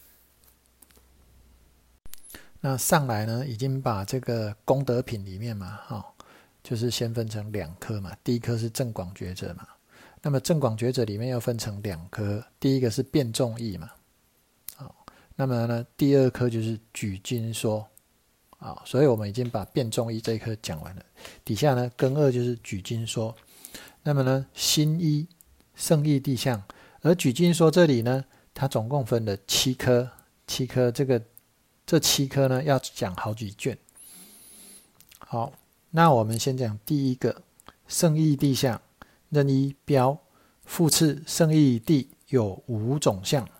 那上来呢，已经把这个功德品里面嘛，就是先分成2科嘛。第一科是正广觉者嘛，那么正广觉者里面又分成2科，第一个是辩众义嘛，那么呢，第2科就是举经说。所以我们已经把辩众义这一科讲完了。底下呢，根2就是举经说。那么呢，心一圣义谛相，而举经说这里呢，它总共分了7科，7科这7科呢要讲好几卷。好，那我们先讲第一个圣义谛相，任一标，复次圣义谛有5种相，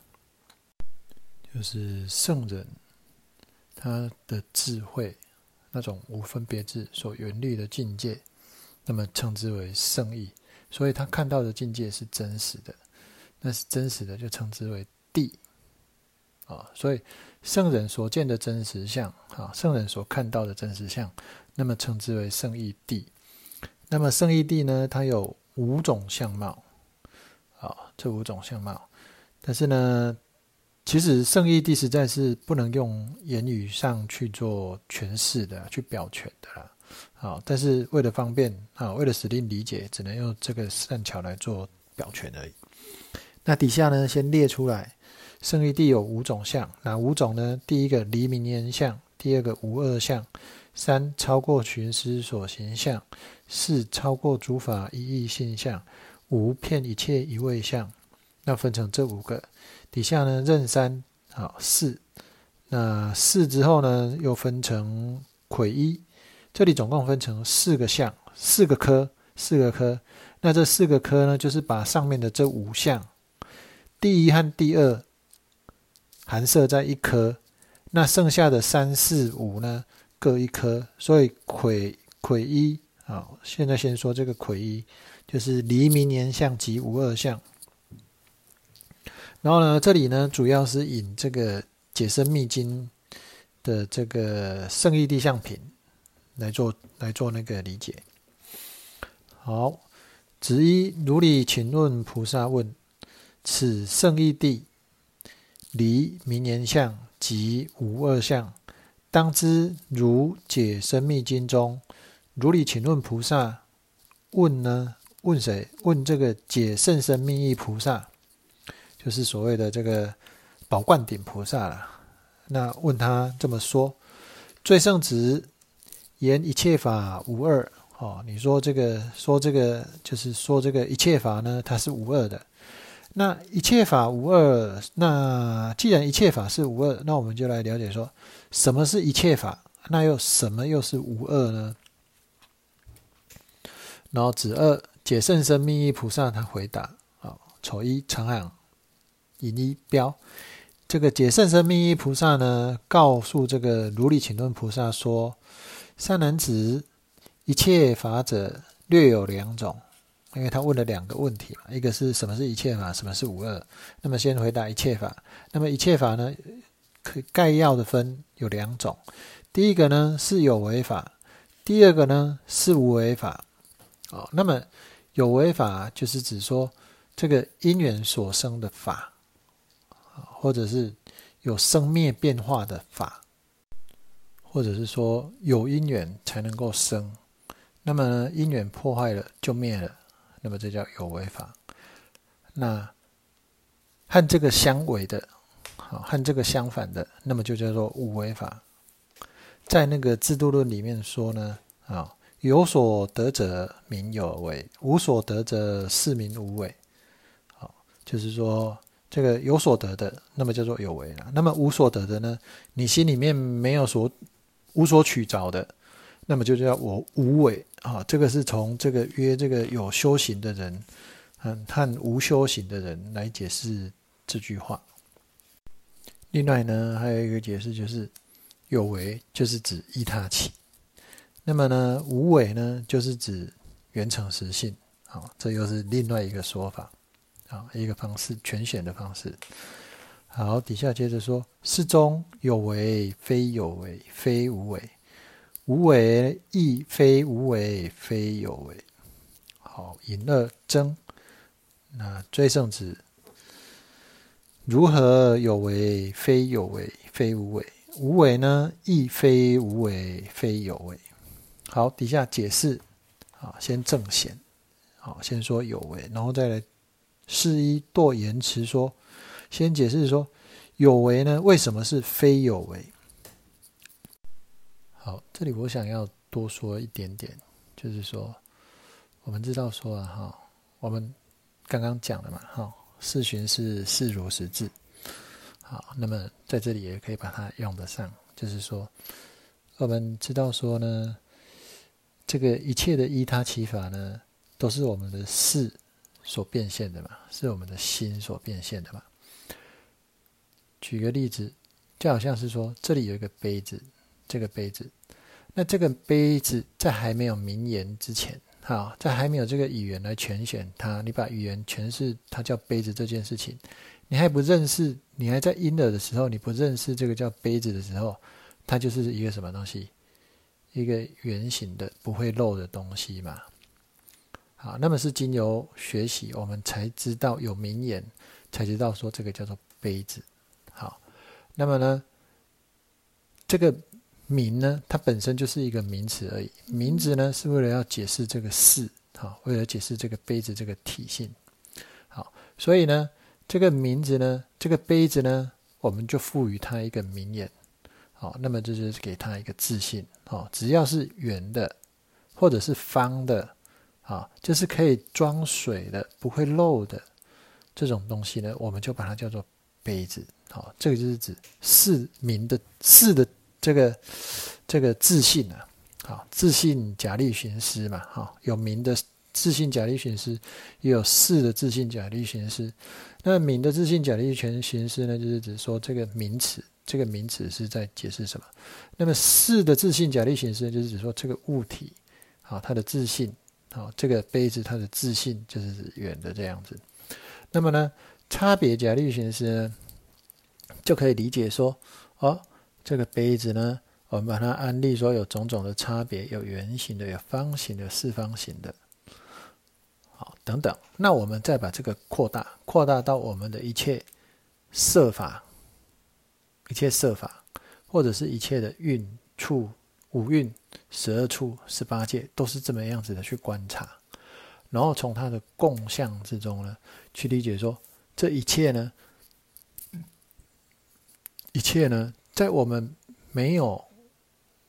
就是圣人他的智慧那种无分别智所圆虑的境界，那么称之为圣义。所以他看到的境界是真实的，那是真实的就称之为谛。所以圣人所见的真实相，圣人所看到的真实相，那么称之为圣义谛。那么圣义谛呢，它有5种相貌，这5种相貌。但是呢，其实圣义谛实在是不能用言语上去做诠释的，去表诠的啦。但是为了方便，为了使令理解，只能用这个善巧来做表诠而已。那底下呢，先列出来，圣义谛有5种相，哪5种呢？第一个离名言相，第2个无二相，3超过群师所行相，4超过诸法一义性相，5遍一切一味相。那分成这5个。底下呢，任34，那4之后呢，又分成魁一，这里总共分成4个相，4个科。那这4个科呢，就是把上面的这5项，第1和第2含摄在1科，那剩下的3、4、5呢，各1科。所以魁一，现在先说这个魁一，就是离名言相及无二相。然后呢，这里呢主要是引这个解深密经的这个圣义谛相品来做那个理解。好，子一如理请问菩萨问：此圣义谛离名言相及无二相，当知如解深密经中如理请问菩萨问呢？问谁？问这个解甚深密意菩萨。就是所谓的这个宝冠顶菩萨啦。那问他这么说： 最胜直言一切法无二。你说这个就是说这个一切法呢，它是无二的。那一切法无二，那既然一切法是无二，那我们就来了解说什么是一切法，那什么又是无二呢？然后子二解甚深密意菩萨他回答丑一长行引一标。这个解甚深密意菩萨呢，告诉这个如理请论菩萨说：善男子，一切法者略有两种。因为他问了2个问题嘛，一个是什么是一切法，什么是无二。那么先回答一切法。那么一切法呢，可概要的分有2种。第一个呢是有为法，第二个呢是无为法。那么有为法就是指说这个因缘所生的法，或者是有生灭变化的法，或者是说有因缘才能够生，那么呢因缘破坏了就灭了，那么这叫有为法。那和这个相违的，和这个相反的，那么就叫做无为法。在那个制度论里面说呢，有所得者名有为，无所得者是名无为。就是说这个有所得的，那么叫做有为啦。那么无所得的呢，你心里面没有无所取着的，那么就叫我无为。这个是从这个约这个有修行的人和无修行的人来解释这句话。另外呢，还有一个解释就是有为就是指依他起，那么呢无为呢就是指缘成实性。这又是另外一个说法，一个方式，全显的方式。好，底下接着说：世中有为非有为非无为，无为亦非无为非有为。好，引二争。那追圣子如何有为非有为非无为？无为呢亦非无为非有为。好，底下解释。先正显。先说有为，然后再来释一堕言辞说。先解释说有为呢为什么是非有为。好，这里我想要多说一点点，就是说我们知道说我们刚刚讲了嘛，四寻是视如实智。好，那么在这里也可以把它用得上，就是说我们知道说呢，这个一切的依他起法呢，都是我们的事所变现的嘛，是我们的心所变现的嘛。举个例子，就好像是说这里有一个杯子，这个杯子，那这个杯子在还没有名言之前，在还没有这个语言来诠选它，你把语言诠释它叫杯子这件事情，你还不认识，你还在婴儿的时候，你不认识这个叫杯子的时候，它就是一个什么东西？一个圆形的不会漏的东西嘛。好，那么是经由学习我们才知道有名言，才知道说这个叫做杯子。好，那么呢这个名呢它本身就是一个名词而已，名字呢是为了要解释这个事，为了解释这个杯子这个体性。好，所以呢这个名字呢，这个杯子呢，我们就赋予它一个名言。好，那么这就是给它一个自信。只要是圆的或者是方的，就是可以装水的不会漏的这种东西呢，我们就把它叫做杯子。这个就是指事名的事的这个自信啊。自信假立寻思嘛，有名的自信假立寻思，也有事的自信假立寻思。那名的自信假立寻思呢，就是指说这个名词，这个名词是在解释什么。那么事的自信假立寻思就是指说这个物体它的自信，这个杯子它的自信就是指圆的这样子。那么呢差别假立寻思呢，就可以理解说这个杯子呢，我们把它安立说有种种的差别，有圆形的，有方形的，有四方形的，好等等。那我们再把这个扩大到我们的一切色法，或者是一切的蕴处、五蕴、12处、18界，都是这么样子的去观察，然后从它的共相之中呢，去理解说这一切呢，在我们没有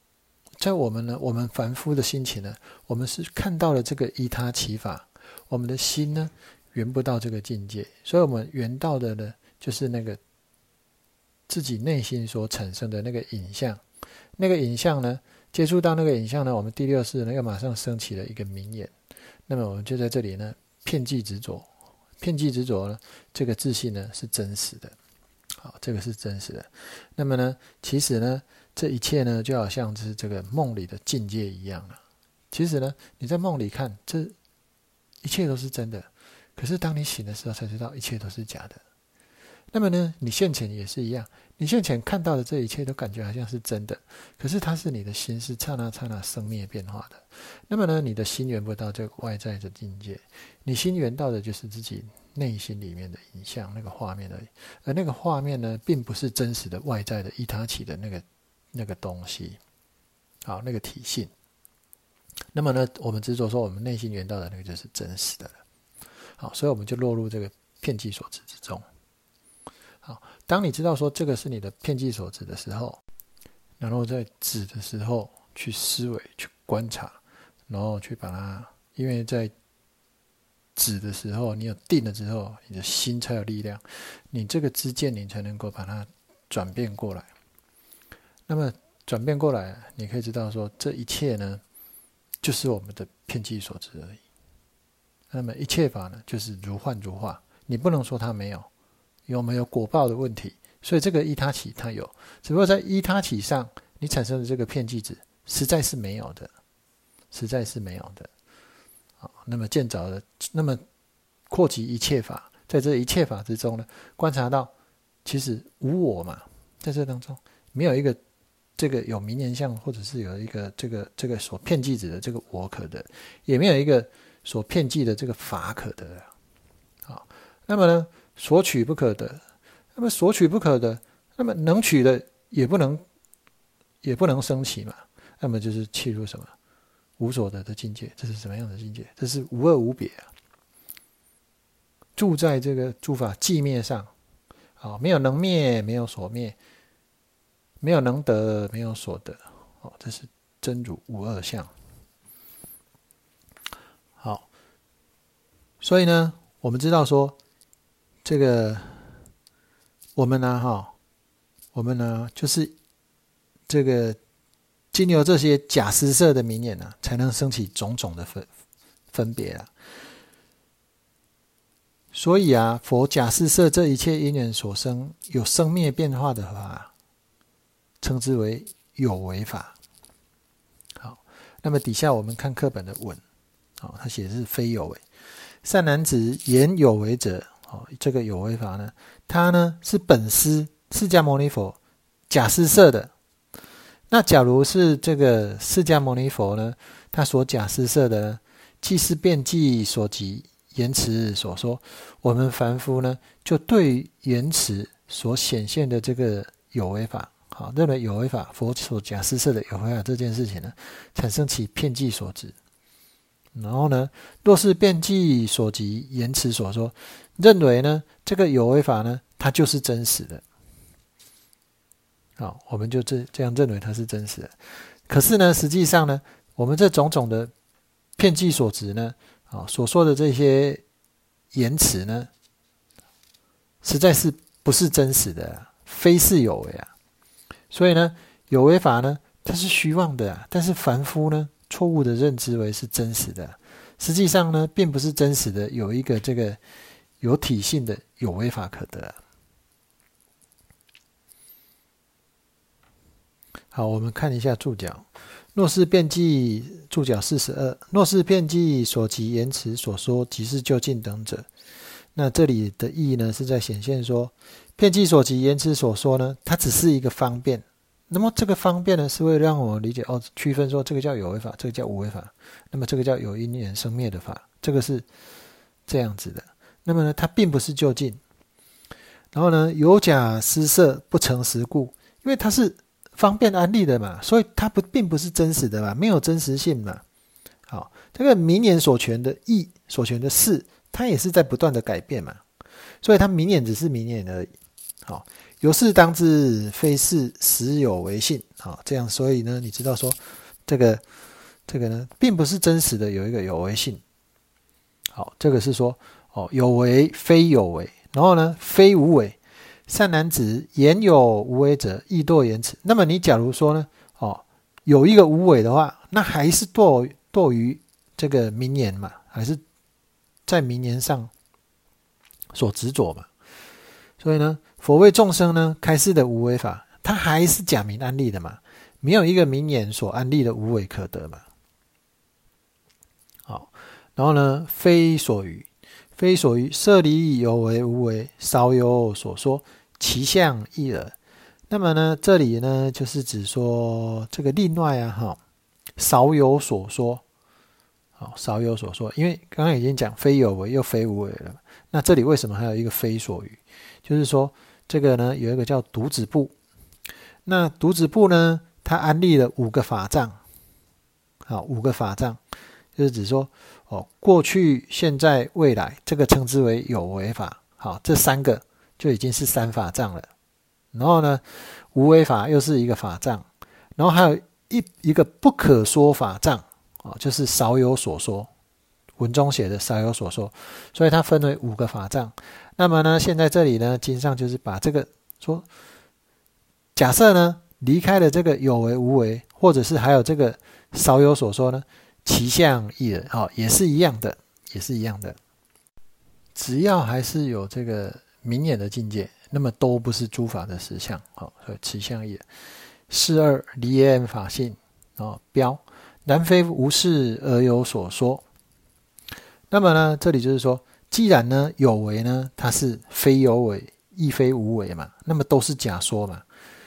在我们凡夫的心情呢，我们是看到了这个依他起法，我们的心呢圆不到这个境界，所以我们圆到的呢，就是那个自己内心所产生的那个影像，那个影像呢，接触到那个影像呢，我们第六识呢又马上升起了一个名言，那么我们就在这里呢，遍计执着呢，这个自信呢是真实的，好，这个是真实的。那么呢，其实呢，这一切呢，就好像是这个梦里的境界一样了。其实呢，你在梦里看，这一切都是真的，可是当你醒的时候，才知道一切都是假的。那么呢，你现前也是一样，你现前看到的这一切都感觉好像是真的，可是它是你的心是刹那刹那生灭变化的。那么呢，你的心缘不到这个外在的境界，你心缘到的就是自己内心里面的影像，那个画面而已。而那个画面呢，并不是真实的外在的依他起的那个东西，好，那个体性。那么呢，我们执着说我们内心缘到的那个就是真实的了。好，所以我们就落入这个遍计所执之中。好，当你知道说这个是你的遍计所执的时候，然后在止的时候去思维、去观察，然后去把它，因为在止的时候，你有定了之后，你的心才有力量，你这个知见你才能够把它转变过来。那么转变过来，你可以知道说这一切呢，就是我们的遍计所执而已。那么一切法呢，就是如幻如化，你不能说它没有。有没有果报的问题，所以这个依他起它有，只不过在依他起上你产生的这个遍计执实在是没有的，实在是没有的。好，那么见着了，那么扩及一切法，在这一切法之中呢，观察到其实无我嘛，在这当中没有一个这个有名言相，或者是有一个这个所遍计执的这个我可得，也没有一个所遍计的这个法可得。好，那么呢，所取不可得，那么所取不可得，那么能取的也不能升起嘛，那么就是契入什么无所得的境界。这是什么样的境界？这是无二无别啊，住在这个诸法寂灭上，没有能灭，没有所灭，没有能得，没有所得，这是真如无二相。好，所以呢，我们知道说这个我们呢，就是这个经由这些假施设的名言呢，才能升起种种的分别啊。所以啊，佛假施设这一切因缘所生有生灭变化的法，称之为有为法。好，那么底下我们看课本的文，他写的是非有为。善男子，言有为者，这个有为法呢，它呢是本师释迦牟尼佛假施设的。那假如是这个释迦牟尼佛呢，他所假施设的呢，既是遍计所及言辞所说，我们凡夫呢，就对于言辞所显现的这个有为法，认为有为法，佛所假施设的有为法这件事情呢，产生起遍计所执。然后呢，若是遍计所及言辞所说，认为呢这个有为法呢，它就是真实的。好，我们就这样认为它是真实的。可是呢，实际上呢，我们这种种的遍计所执呢，所说的这些言辞呢，实在是不是真实的，非是有为啊。所以呢，有为法呢，它是虚妄的啊，但是凡夫呢，错误的认知为是真实的，实际上呢，并不是真实的，有一个这个有体性的有为法可得。好，我们看一下注脚。若是遍计，注脚42，若是遍计所及言辞所说，即是究竟等者。那这里的意义呢，是在显现说，遍计所及言辞所说呢，它只是一个方便。那么这个方便呢，是为了让我理解区分说这个叫有为法，这个叫无为法。那么这个叫有因缘生灭的法，这个是这样子的。那么呢，它并不是究竟。然后呢，有假施设不成实故，因为它是方便安立的嘛，所以它并不是真实的嘛，没有真实性嘛。好，这个名言所诠的义，所诠的事，它也是在不断的改变嘛，所以它名言只是名言而已。好，有事当知，非是实有为性。好，这样，所以呢，你知道说， 这个呢，并不是真实的有一个有为性。好，这个是说有为非有为，然后呢非无为。善男子，言有无为者，亦堕言辞。那么你假如说呢有一个无为的话，那还是堕于这个名言嘛，还是在名言上所执着嘛。所以呢，佛为众生呢开示的无为法，它还是假名安立的嘛，没有一个名言所安立的无为可得嘛。好，然后呢，非所余，非所余，舍离有为无为，少有所说，其相异耳。那么呢，这里呢就是指说这个另外少有所说，少有所说，因为刚刚已经讲非有为又非无为了，那这里为什么还有一个非所余？就是说这个呢有一个叫独子部，那独子部呢，它安立了5个法藏，5个法藏，就是指说过去、现在、未来，这个称之为有为法。好，这3个就已经是3法藏了。然后呢，无为法又是一个法藏，然后还有一个不可说法藏，就是少有所说，文中写的少有所说，所以它分为5个法藏。那么呢，现在这里呢，经上就是把这个说，假设呢离开了这个有为无为，或者是还有这个少有所说呢，其相异耳，也是一样的，也是一样的。只要还是有这个明眼的境界，那么都不是诸法的实相，所以其相异耳。是二离言法性，标然非无事而有所说。那么呢，这里就是说，既然呢有为呢，它是非有为亦非无为嘛，那么都是假说嘛。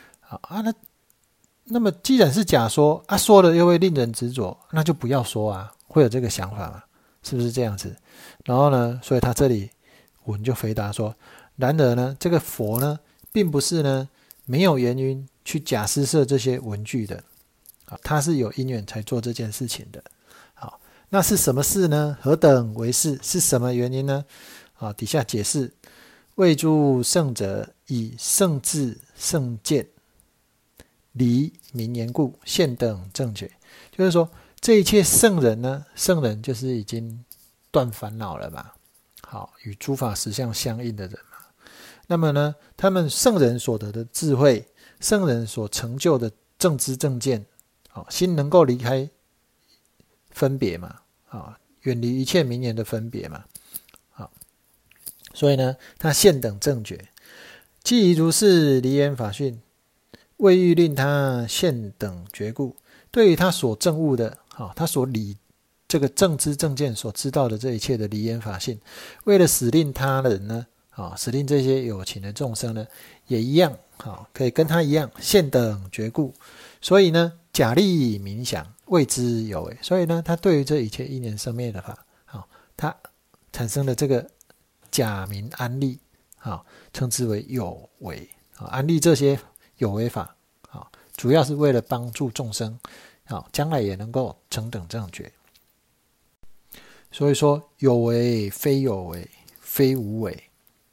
那么既然是假说说了又会令人执着，那就不要说啊，会有这个想法嘛，是不是这样子？然后呢，所以他这里文就回答说，然而呢，这个佛呢，并不是呢没有原因去假施设这些文具的，他是有因缘才做这件事情的。好，那是什么事呢？何等为事？是什么原因呢？底下解释，为诸圣者以圣智圣见离名言故，现等正觉。就是说，这一切圣人呢，圣人就是已经断烦恼了嘛，好，与诸法实相相应的人嘛。那么呢，他们圣人所得的智慧，圣人所成就的正知正见，心能够离开分别嘛，远离一切名言的分别嘛，所以呢，他现等正觉。既如是离言法讯，为欲令他现等觉故，对于他所证悟的，他所理这个正知正见所知道的这一切的离言法性，为了使令他人呢，使令这些有情的众生呢，也一样，可以跟他一样现等觉故。所以呢，假立冥想，谓之有为。所以呢，他对于这一切因缘生灭的法，他产生了这个假名安立，称之为有为。安立这些有为法，主要是为了帮助众生，将来也能够成等正觉。所以说，有为非有为，非无为。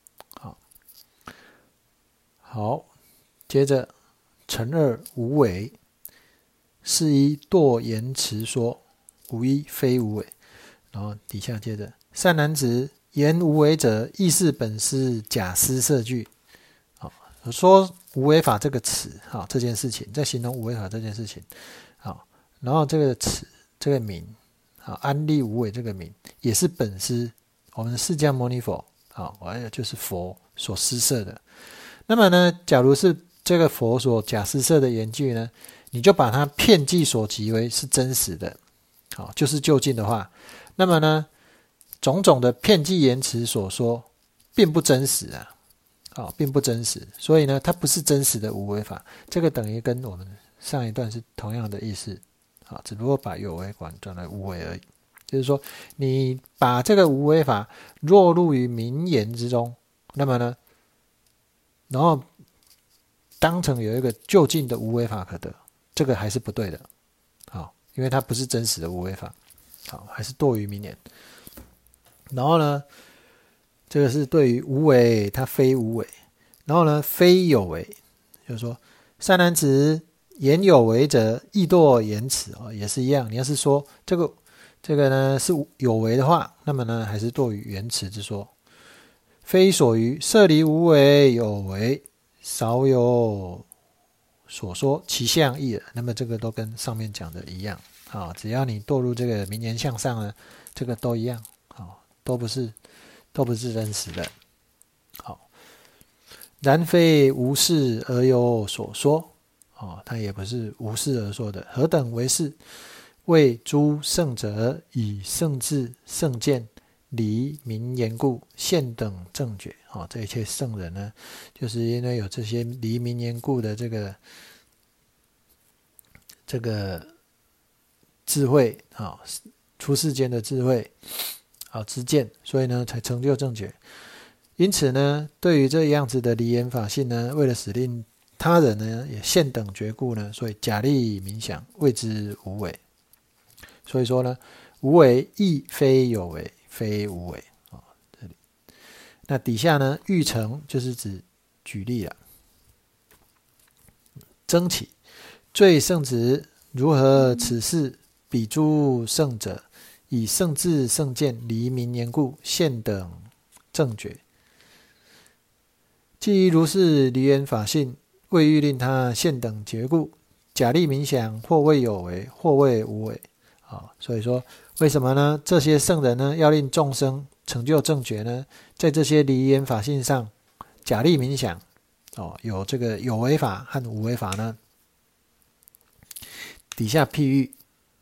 好，接着乘二无为，是一堕言辞说，无一非无为。然后底下接着，善男子，言无为者，亦是本师假施设句。说无为法这个词，这件事情，在形容无为法这件事情，然后这个词，这个名，安立无为这个名，也是本师我们释迦牟尼佛，就是佛所施设的。那么呢，假如是这个佛所假施设的言句呢，你就把它遍计所及为是真实的，就是究竟的话，那么呢，种种的遍计言辞所说，并不真实啊，并不真实，所以呢，它不是真实的无为法。这个等于跟我们上一段是同样的意思，只不过把有为转为无为而已。就是说，你把这个无为法落入于名言之中，那么呢，然后当成有一个究竟的无为法可得，这个还是不对的，因为它不是真实的无为法，还是堕于名言。然后呢，这个是对于无为，它非无为。然后呢，非有为，就是说，善男子， 言有为者，亦堕言辞也是一样。你要是说这个呢是有为的话，那么呢还是堕于言辞之说。非所于舍离无为有为，少有所说，其相异耳。那么这个都跟上面讲的一样只要你堕入这个名言向上呢，这个都一样都不是真实的。好，然非无事而有所说它也不是无事而说的。何等为是？为诸圣者以圣智圣见离名言故，现等正觉这一切圣人呢，就是因为有这些离名言故的这个智慧出世间的智慧知见，所以呢才成就正觉。因此呢，对于这样子的离言法性呢，为了使令他人呢也现等觉故呢，所以假立冥想，谓之无为。所以说呢，无为亦非有为，非无为这里。那底下呢，欲成就是指举例了。征起最圣子如何此事，彼诸圣者以圣智圣见离名言故，现等正觉。既如是离言法性，为欲令他现等觉故，假立冥想，或谓有为，或谓无为所以说为什么呢？这些圣人呢，要令众生成就正觉呢，在这些离言法性上假立冥想有这个有为法和无为法呢。底下譬喻，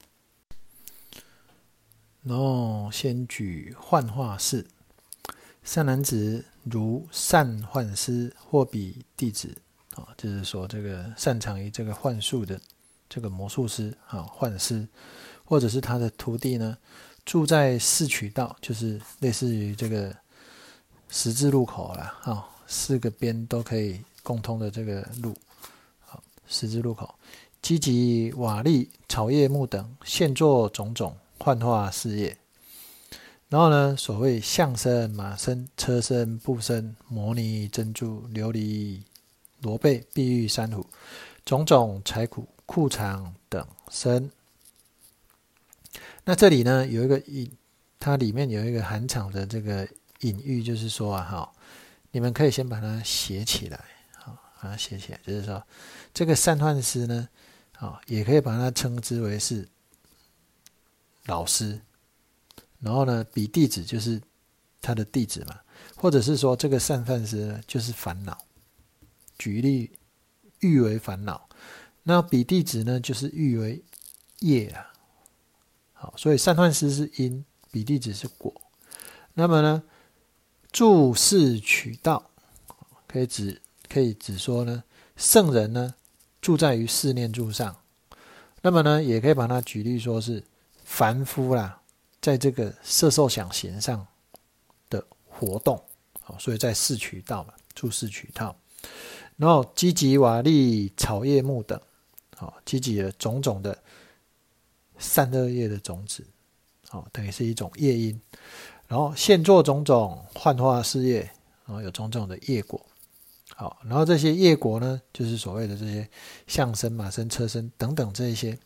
然后先举幻化事。善男子如善幻师，或彼弟子就是说这个擅长于这个幻术的这个魔术师幻师，或者是他的徒弟呢，住在四渠道，就是类似于这个十字路口啦四个边都可以共通的这个路十字路口，积集瓦砾、草叶木等，现作种种幻化事业。然后呢，所谓象身、马身、车身、布身、摩尼、珍珠、琉璃、罗贝、碧玉、珊瑚，种种财库、库藏等身。那这里呢有一个它里面有一个含藏的这个隐喻，就是说你们可以先把它写起来把它写起来，就是说这个善幻师呢也可以把它称之为是老师，然后呢彼弟子就是他的弟子嘛，或者是说这个善幻师呢就是烦恼，举例欲为烦恼，那彼弟子呢就是欲为业所以善幻师是因，彼弟子是果。那么呢住四渠道，可以指说呢圣人呢住在于四念住上。那么呢也可以把它举例说是凡夫在这个色受想行上的活动所以在四渠道嘛，住四渠道。然后积集瓦砾、草叶木等积集了种种的善恶业的种子等于是一种业因。然后现作种种幻化事业有种种的业果然后这些业果呢就是所谓的这些象身、马身、车身等等这一些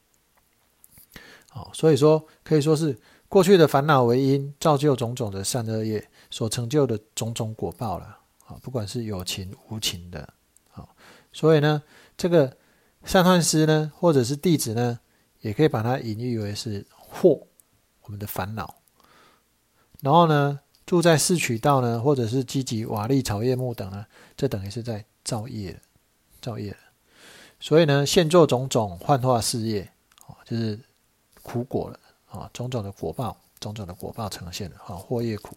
所以说可以说是过去的烦恼为因，造就种种的善恶业所成就的种种果报了不管是有情无情的所以呢这个善幻师呢或者是弟子呢，也可以把它隐喻为是惑，我们的烦恼。然后呢住在四渠道呢，或者是积集瓦砾、草叶木等呢，这等于是在造业了。所以呢现作种种幻化事业就是苦果了种种的果报呈现了惑业苦。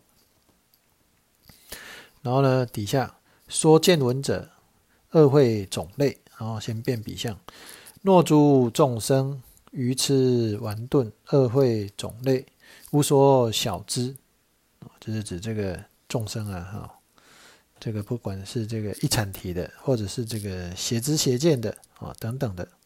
然后呢底下说见闻者恶会种类，然后先辨比相。若诸众生愚痴顽钝，恶会种类，无所晓知就是指这个众生这个不管是这个一阐提的，或者是这个邪知邪见的等等的，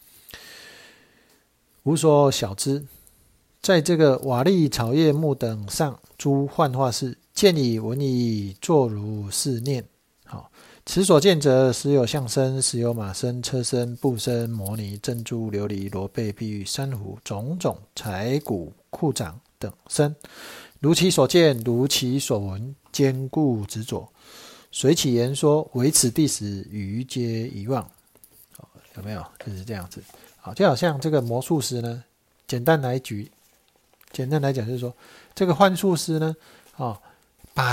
无所晓知。在这个瓦砾、草叶木等上诸幻化事，见已闻已，作如是念此所见者，时有象身，时有马身、车身、布身、摩尼、珍珠、琉璃、罗贝、碧玉、珊瑚，种种财谷、库掌等身，如其所见，如其所闻，坚固执着，随其言说，唯此地时，余皆遗忘。有没有？就是这样子。好，就好像这个魔术师呢，简单来讲就是说，这个幻术师呢，把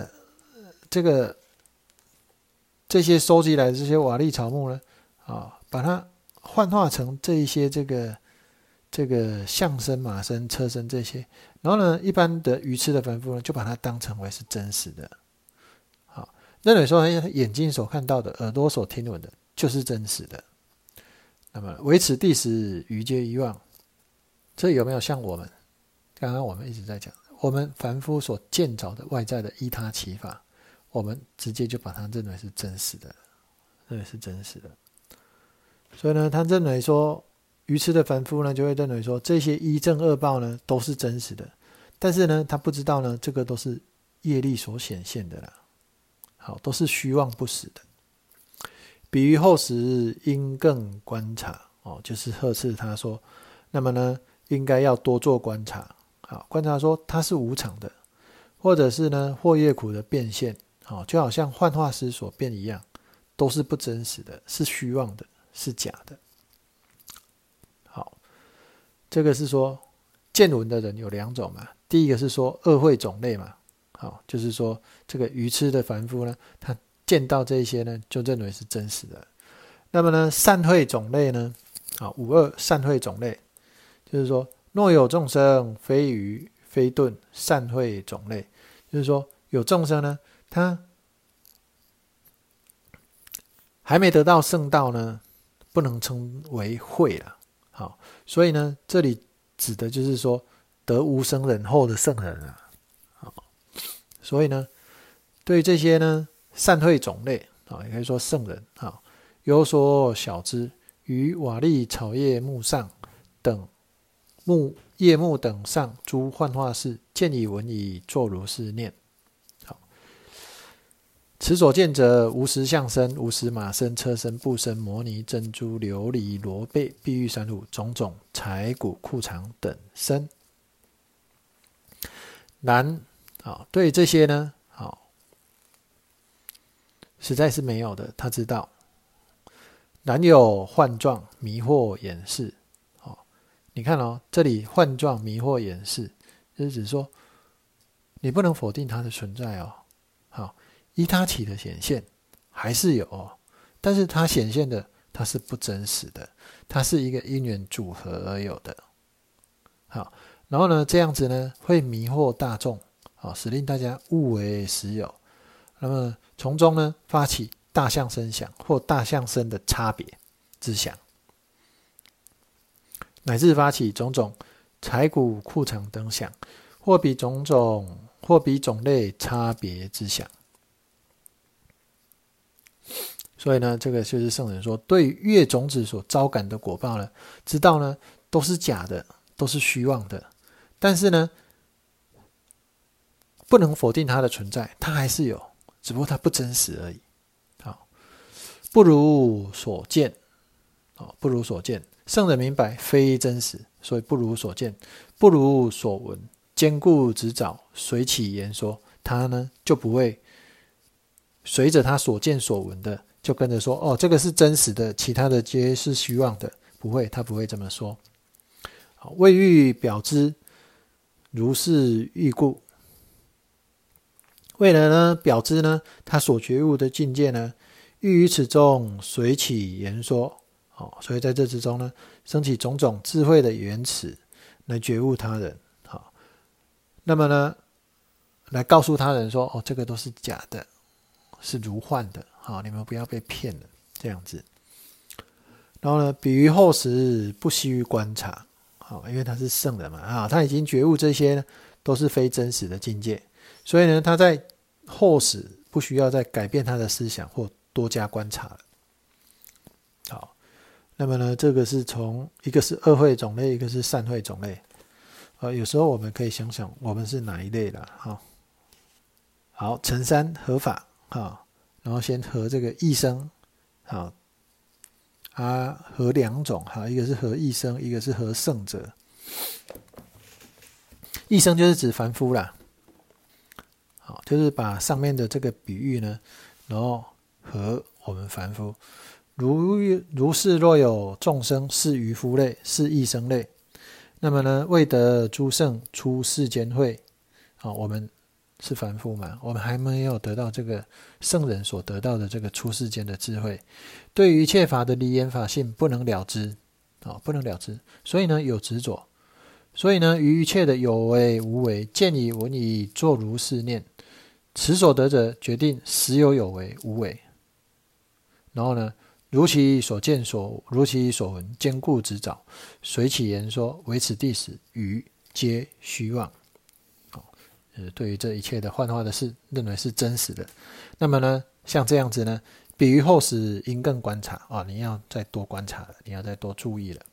这些收集来的这些瓦砾草木呢，把它幻化成这一些这个象身、马身、车身这些，然后呢，一般的愚痴的凡夫呢，就把它当成为是真实的，认为说眼睛所看到的、耳朵所听闻的，就是真实的。那么唯此地时，余皆遗忘。这有没有像我们刚刚我们一直在讲，我们凡夫所见着的外在的依他起法，我们直接就把它认为是真实的，所以呢，他认为说，愚痴的凡夫呢，就会认为说，这些一正二报呢，都是真实的。但是呢，他不知道呢，这个都是业力所显现的啦，好，都是虚妄不实的。比喻后时应更观察，就是呵斥他说，那么呢，应该要多做观察，好，观察说它是无常的，或者是呢，惑业苦的变现。就好像幻化师所变一样，都是不真实的，是虚妄的，是假的。好，这个是说见闻的人有两种嘛，第一个是说恶慧种类嘛，好，就是说这个愚痴的凡夫呢，他见到这些呢，就认为是真实的。那么呢，善慧种类呢，五恶善慧种类，就是说若有众生非愚非钝善慧种类，就是说有众生呢，他还没得到圣道呢，不能称为慧了。好，所以呢，这里指的就是说得无生忍后的圣人啊。好，所以呢，对于这些呢善慧种类，也可以说圣人，有所晓之，于瓦砾草叶木上等叶木等上诸幻化事，见已闻已，作如是念。此所见者，无实象身，无实马身、车身、布身、摩尼、珍珠、琉璃、罗贝、碧玉、珊瑚，种种财谷、库藏等身。然，对于这些呢，实在是没有的，他知道。然有幻状、迷惑、掩饰。你看这里幻状、迷惑、掩饰，就是指说，你不能否定它的存在好。依他起的显现还是有，但是它显现的它是不真实的，它是一个因缘组合而有的。好，然后呢，这样子呢会迷惑大众，使令大家误为实有。那么从中呢发起大象身想或大象身的差别之想，乃至发起种种财谷库藏等想，或比种类差别之想。所以呢，这个就是圣人说，对越种子所招感的果报呢，知道呢都是假的，都是虚妄的，但是呢，不能否定它的存在，它还是有，只不过它不真实而已。好，不如所见，不如所见，圣人明白非真实，所以不如所见，不如所闻，坚固执照，随其言说，他呢就不会随着他所见所闻的。就跟着说，这个是真实的，其他的皆是虚妄的，不会，他不会这么说。为欲表之，如是欲故。为了呢表之呢，他所觉悟的境界呢，欲于此中随起言说。所以在这之中呢，升起种种智慧的言辞来觉悟他人。那么呢，来告诉他人说，这个都是假的，是如幻的。你们不要被骗了，这样子。然后呢，比于后时不惜于观察，因为他是圣人嘛，他已经觉悟这些呢都是非真实的境界，所以呢，他在后时不需要再改变他的思想或多加观察了。好，那么呢，这个是从一个是恶慧种类，一个是善慧种类。有时候我们可以想想，我们是哪一类啦？好，成三合法， 然后先合这个一生，好合两种，好，一个是合一生，一个是合圣者。一生就是指凡夫啦，好，就是把上面的这个比喻呢，然后和我们凡夫，如是若有众生是渔夫类，是一生类，那么呢，未得诸圣出世间会，好，我们是凡夫嘛，我们还没有得到这个圣人所得到的这个出世间的智慧，对于一切法的离言法性不能了知，不能了知，所以呢有执着，所以呢于一切的有为无为，见已闻已，作如是念，此所得者决定实有有为无为，然后呢如其所见如其所闻，坚固执照，随其言说，唯此地时余皆虚妄。对于这一切的幻化的事，认为是真实的。那么呢，像这样子呢，比于后时应更观察你要再多观察了，你要再多注意了。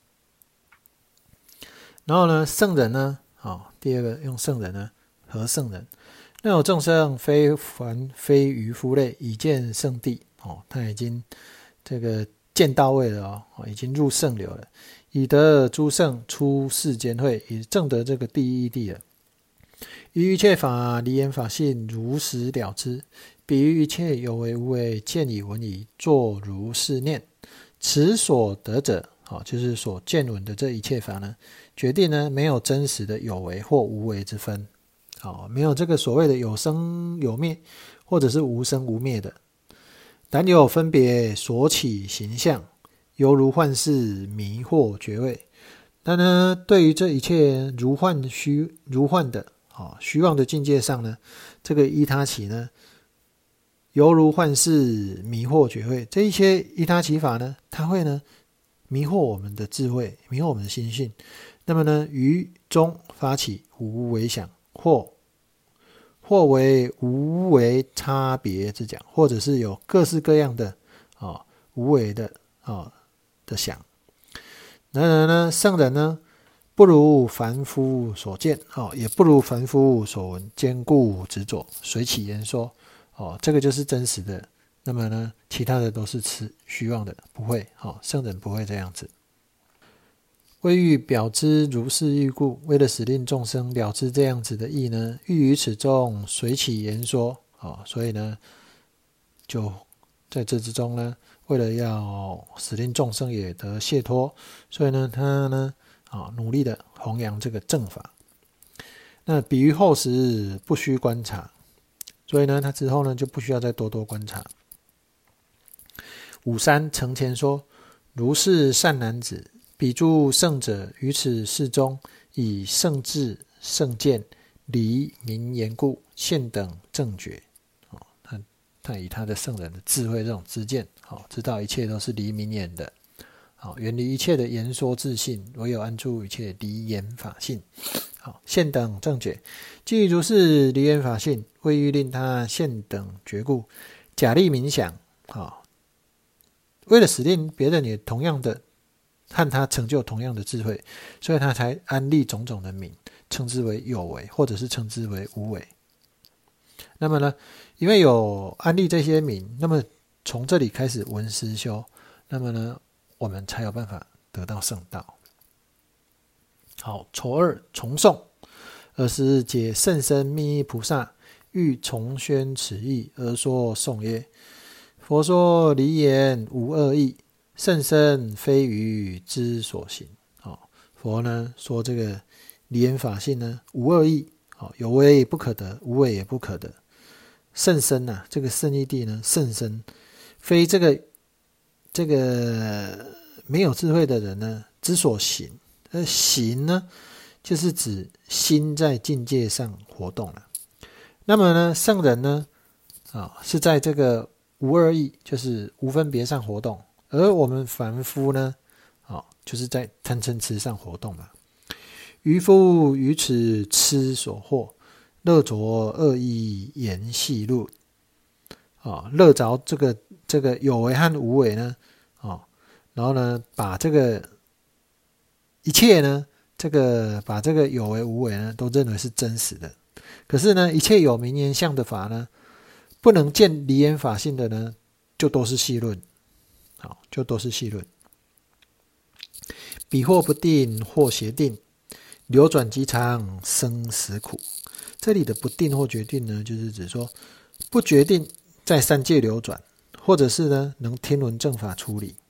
然后呢，圣人呢，第二个用圣人呢，和圣人。那有众生非凡非渔夫类，已见圣地他已经这个见到位了已经入圣流了，已得诸圣出世间会，已证得这个第一地了。于一切法离言法性如实了知，比于一切有为无为，见已闻已，作如是念，此所得者就是所见闻的这一切法呢，决定呢没有真实的有为或无为之分，没有这个所谓的有生有灭，或者是无生无灭的，但有分别所起形象，犹如幻视迷惑觉味。但呢，对于这一切如幻的虚妄的境界上呢，这个依他起呢，犹如幻视迷惑觉慧，这一些依他起法呢，它会呢迷惑我们的智慧，迷惑我们的心性。那么呢，于中发起无为想，或为无为差别之讲，或者是有各式各样的无为的想。然而呢，圣人呢，不如凡夫所见也不如凡夫所闻，坚固执着，随其言说这个就是真实的。那么呢，其他的都是虚妄的，不会圣人不会这样子。为欲表知如是义故，为了使令众生了知这样子的义呢，欲于此中随其言说所以呢，就在这之中呢，为了要使令众生也得解脱，所以呢，他呢努力的弘扬这个正法。那比于后时不需观察，所以呢，他之后呢就不需要再多多观察。53承前说，如是善男子，彼诸圣者于此世中，以圣智圣见离名言故，现等正觉。他以他的圣人的智慧这种知见知道一切都是离名言的，远离一切的言说自信，唯有安住一切离言法性，现等正觉。既如是离言法性，为欲令他现等觉故，假立冥想为了使令别人也同样的和他成就同样的智慧，所以他才安立种种的名，称之为有为，或者是称之为无为。那么呢，因为有安立这些名，那么从这里开始闻思修，那么呢，我们才有办法得到圣道。好，丑二重诵。20解甚深密菩萨欲重宣此义而说颂曰：佛说离言无恶意，甚深非于之所行。佛呢说这个离言法性呢无恶意，有为不可得，无为也不可得。甚深这个圣义谛呢甚深，非这个没有智慧的人呢之所行。行呢就是指心在境界上活动了。那么呢，圣人呢是在这个无二意，就是无分别上活动，而我们凡夫呢就是在贪嗔痴上活动了。渔夫于此痴所惑，乐着恶意言戏路乐着这个有为和无为呢然后呢把这个一切呢把这个有为无为呢都认为是真实的。可是呢，一切有名言相的法呢， 不能见离言法性的呢，就都是细论，好，就都是细论。彼或不定，或协定，流转极长，生死苦。这里的不定或决定呢，就是指说不决定在三界流转，或者是呢能天文正法处理，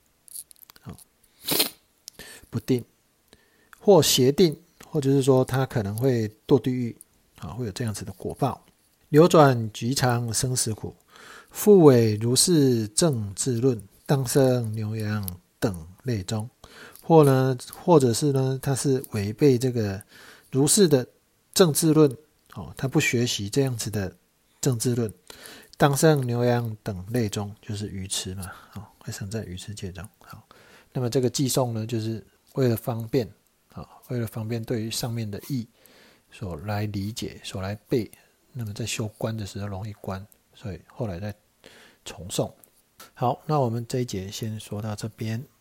不定，或协定，或者是说他可能会堕地狱，会有这样子的果报。流转极长，生死苦，复为如是正智论，当生牛羊等类中。或者是呢，他是违背这个如是的正智论，他不学习这样子的正智论，当生牛羊等类中，就是愚痴嘛，会生在愚痴界中。好，那么这个寄送呢，就是为了方便，对于上面的义所来理解，所来背，那么在修观的时候容易观，所以后来再重诵。好，那我们这一节先说到这边。